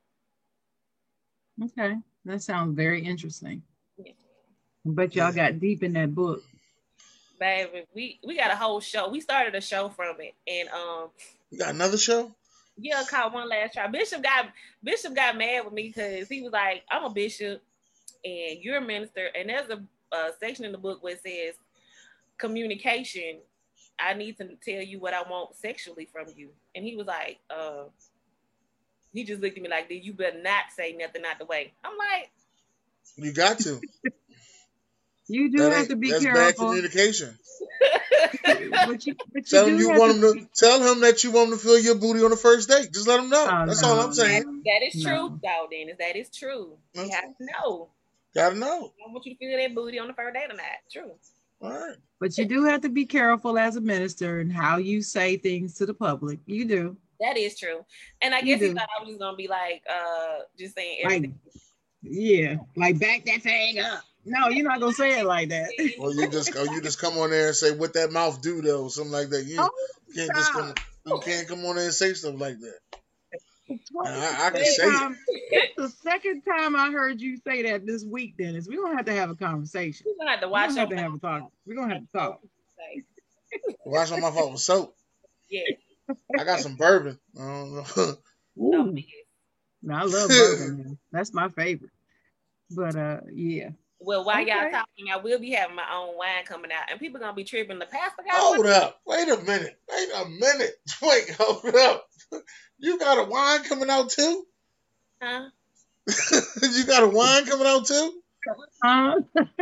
Okay, that sounds very interesting. Yeah. But y'all Yeah. got deep in that book. Baby, we we got a whole show. We started a show from it, and um, You got another show? yeah, called One Last Try. Bishop got Bishop got mad with me because he was like, "I'm a bishop, and you're a minister, and there's a, a section in the book where it says communication. I need to tell you what I want sexually from you." And he was like, uh, he just looked at me like, "You better not say nothing out the way." I'm like, You got to. You do That have ain't. to be That's bad careful. communication. But you, but you Tell him do you have want to. him to tell him that you want him to feel your booty on the first date. Just let him know. Oh, That's all no, I'm saying. no, that is true, no. though, Dennis. That is true. You have to know. Gotta know. I want you to feel that booty on the first date or not. True. All right. But you do have to be careful as a minister and how you say things to the public. You do. That is true. And I You guess he do. thought I was just gonna be like, uh, just saying Like, everything. yeah, like back that thing up. No, you're not gonna say it like that. Or you just or you just come on there and say what that mouth do though, something like that. You Oh, can't just come. stop. You can't come on there and say stuff like that. Twice I, I the can say it. time- That's the second time I heard you say that this week, Dennis. We're gonna have to have a conversation. We're gonna have to We're watch gonna have your to have a talk. We're gonna have to talk. Wash on my fault with soap. Yeah. I got some bourbon. I don't know. No, Ooh, No, I love bourbon. Man. That's my favorite. But uh, yeah. Well, while Okay. y'all talking, I will be having my own wine coming out, and people gonna be tripping. The pastor got Hold wine. up. Wait a minute. Wait a minute. Wait, hold up. You got a wine coming out too? Huh? You got a wine coming out too? Uh,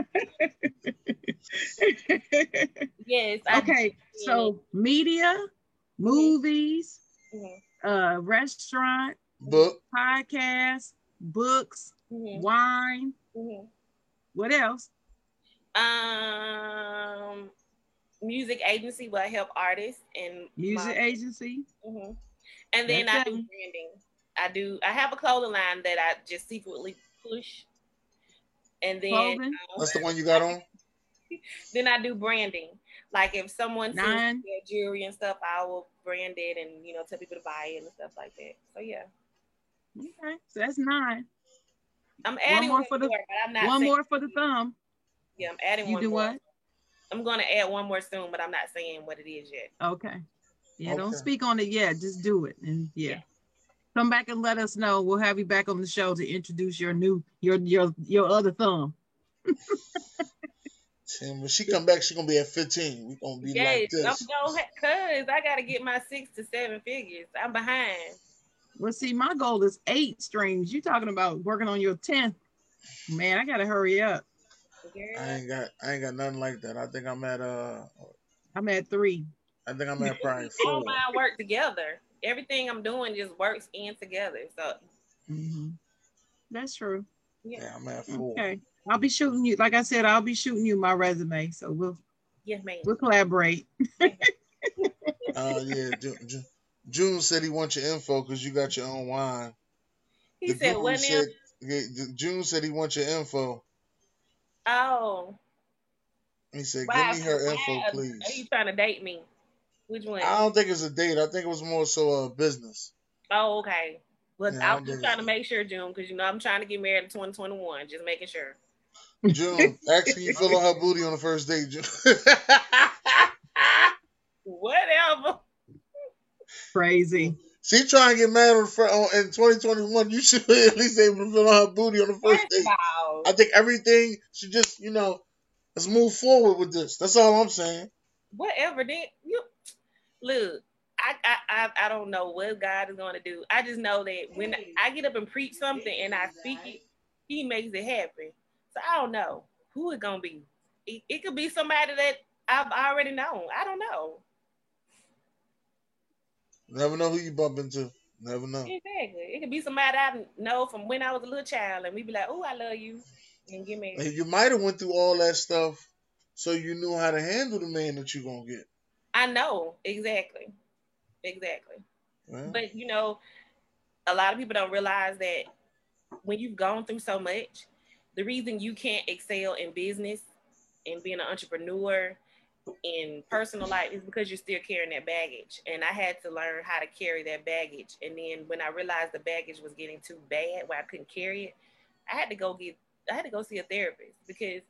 Yes. I okay, do. so media, movies, Mhm. uh, restaurant, Book. podcast, books, Mhm. wine. Mhm. What else? Um, music agency where I help artists and Music models. agency. Mhm. And then That's I do seven. branding. I do. I have a clothing line that I just secretly push, and then Clothing. um, That's the one you got on? then I do branding. Like if someone sends Nine. their jewelry and stuff, I will brand it and you know tell people to buy it and stuff like that. So yeah, Okay, so that's nine. I'm One adding more one for the more, but I'm not one saying. more for the thumb. Yeah, I'm adding You one do more. what? I'm gonna add one more soon, but I'm not saying what it is yet. Okay. Yeah, don't Okay. speak on it yet. Just do it. And yeah. Yeah. Come back and let us know. We'll have you back on the show to introduce your new your your your other thumb. And when she come back, she gonna be at fifteen. We gonna be Yes, like I'm this. going cause I gotta get my six to seven figures. I'm behind. Well, see, my goal is eight streams. You talking about working on your tenth. Man, I gotta hurry up. I Girl. ain't got I ain't got nothing like that. I think I'm at uh I'm at three. I think I'm at probably All four. mine work together. Everything I'm doing just works in together. So Mm-hmm. That's true. yeah, Yeah, I'm at four. Okay. I'll be shooting you. Like I said, I'll be shooting you my resume. So we'll yes, ma'am. we'll collaborate. Uh yeah, June, June, June said he wants your info because you got your own wine. He The said, guru "What now?" said yeah, June said he wants your info. Oh, He said, "Give why? me her Why info, are, are please." you trying to date me? Which one? I don't think it's a date. I think it was more so a business. Oh, okay. But Yeah, I I'm don't just think trying to it's make sure, June, because you know I'm trying to get married in twenty twenty-one. Just making sure. June. Ask can you fill on her booty on the first date, June. Whatever. Crazy. She trying to get married on, fir- on, in twenty twenty-one. You should be at least able to fill on her booty on the first First date. of all, I think everything should just, you know, let's move forward with this. That's all I'm saying. whatever. Then you look. I, I I I don't know what God is going to do. I just know that when I get up and preach something and I speak it, He makes it happen. So I don't know who it's gonna be. It, it could be somebody that I've already known. I don't know. Never know who you bump into. Never know. Exactly. It could be somebody I know from when I was a little child, and we be like, "Oh, I love you," and get married. You might have went through all that stuff so you knew how to handle the man that you're gonna get. I know exactly, exactly. Well, But you know, a lot of people don't realize that when you've gone through so much, the reason you can't excel in business and being an entrepreneur in personal life is because you're still carrying that baggage. And I had to learn how to carry that baggage. And then when I realized the baggage was getting too bad where I couldn't carry it, I had to go get I had to go see a therapist because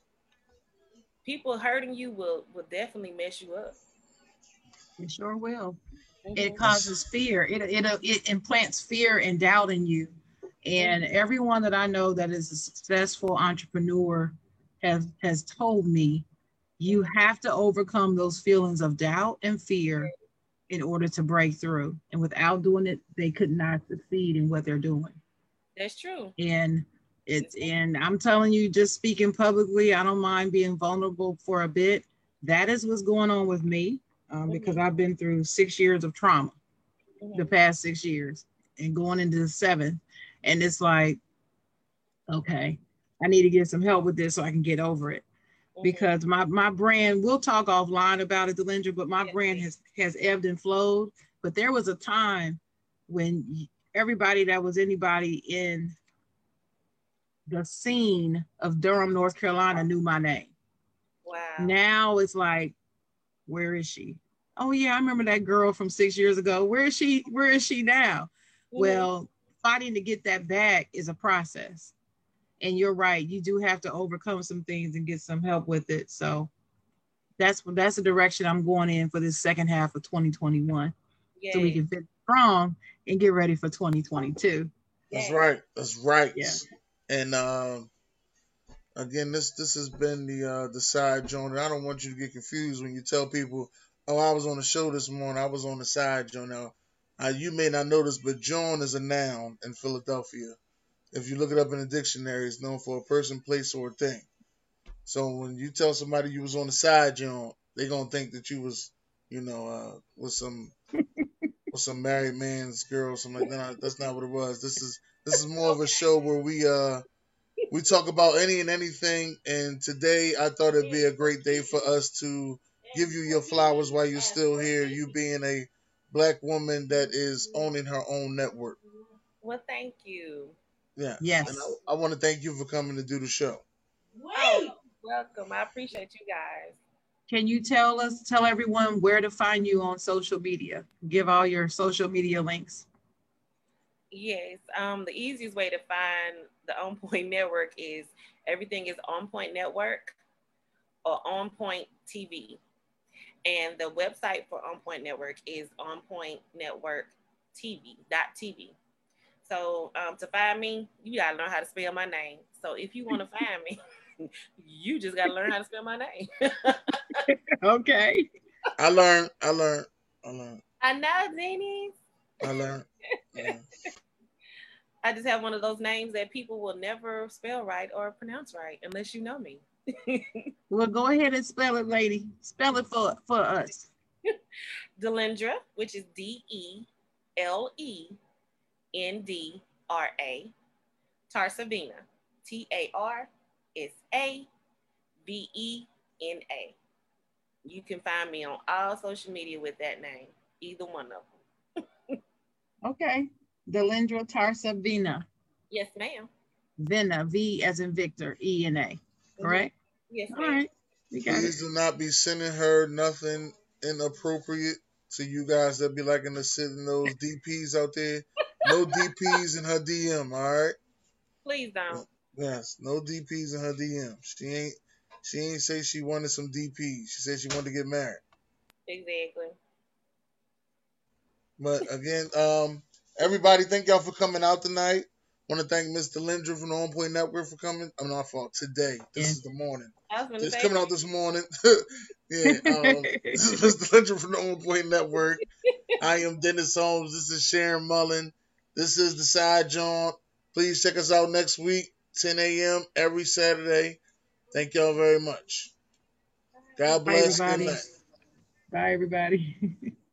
people hurting you will will definitely mess you up. It sure will. It Mm-hmm. causes fear. It, it it implants fear and doubt in you. And everyone that I know that is a successful entrepreneur has has told me you have to overcome those feelings of doubt and fear in order to break through. And without doing it, they could not succeed in what they're doing. That's true. And it's and I'm telling you, just speaking publicly, I don't mind being vulnerable for a bit. That is what's going on with me um, because I've been through six years of trauma, Mm-hmm. the past six years, and going into the seventh. And it's like, okay, I need to get some help with this so I can get over it. Mm-hmm. Because my my brand, we'll talk offline about it, Delindra, but my Yes, brand yes. has has ebbed and flowed. But there was a time when everybody that was anybody in the scene of Durham, North Carolina knew my name. Wow. Now it's like, where is she? Oh yeah, I remember that girl from six years ago. Where is she? Where is she now? Mm-hmm. Well, fighting to get that back is a process. And you're right, you do have to overcome some things and get some help with it. So that's that's the direction I'm going in for this second half of twenty twenty-one. Yes. So we can fit strong and get ready for twenty twenty-two. That's Yes. right. That's right. Yeah. And um, again, this this has been the uh, the side joint. And I don't want you to get confused when you tell people, "Oh, I was on the show this morning. I was on the side joint." Now, uh, you may not notice, but John is a noun in Philadelphia. If you look it up in the dictionary, it's known for a person, place, or a thing. So when you tell somebody you was on the side joint, they gonna think that you was, you know, uh, with some with some married man's girl, or something like that. No, that's not what it was. This is this is more of a show where we uh we talk about any and anything. And today I thought it'd be a great day for us to give you your flowers while you're still here. You being a black woman that is owning her own network. Well, thank you. Yes, and Yes. I, I want to thank you for coming to do the show. Oh, welcome. I appreciate you guys. Can you tell us, tell everyone where to find you on social media? Give all your social media links. Yes. Um, the easiest way to find the On Point Network is everything is On Point Network or On Point T V. And the website for On Point Network is On Point Network T V dot T V. So um, to find me, you gotta learn how to spell my name. So if you want to find me, you just gotta learn how to spell my name. Okay. I learned. I learned. I learned. I know, Dennis. I learned. Yeah. I just have one of those names that people will never spell right or pronounce right unless you know me. Well, go ahead and spell it, lady. Spell it for, for us. Delendra, which is D E L E N D R A. Tarsavina, T A R S A V E N A. You can find me on all social media with that name, either one of them. Okay. Delendra Tarsavina. Yes, ma'am. Vina, V as in Victor, E and A. Correct? Yes, All ma'am. right. We got it. Please do not be sending her nothing inappropriate to you guys that be liking to sit in those D Ps out there. No D Ps in her D M, all right? Please don't. Yes, no D Ps in her D M. She ain't she ain't say she wanted some D Ps. She said she wanted to get married. Exactly. But again, um, everybody, thank y'all for coming out tonight. Want to thank Mister Lindra from the On Point Network for coming. I'm not fault today. This Yeah. is the morning. I was gonna It's say coming out this morning. Yeah, um, this is Mister Lindra from the On Point Network. I am Dennis Holmes. This is Sharon Mullen. This is the Side Jaunt. Please check us out next week, ten a.m. every Saturday. Thank y'all very much. God Bye, bless. Good everybody. night. Bye, everybody.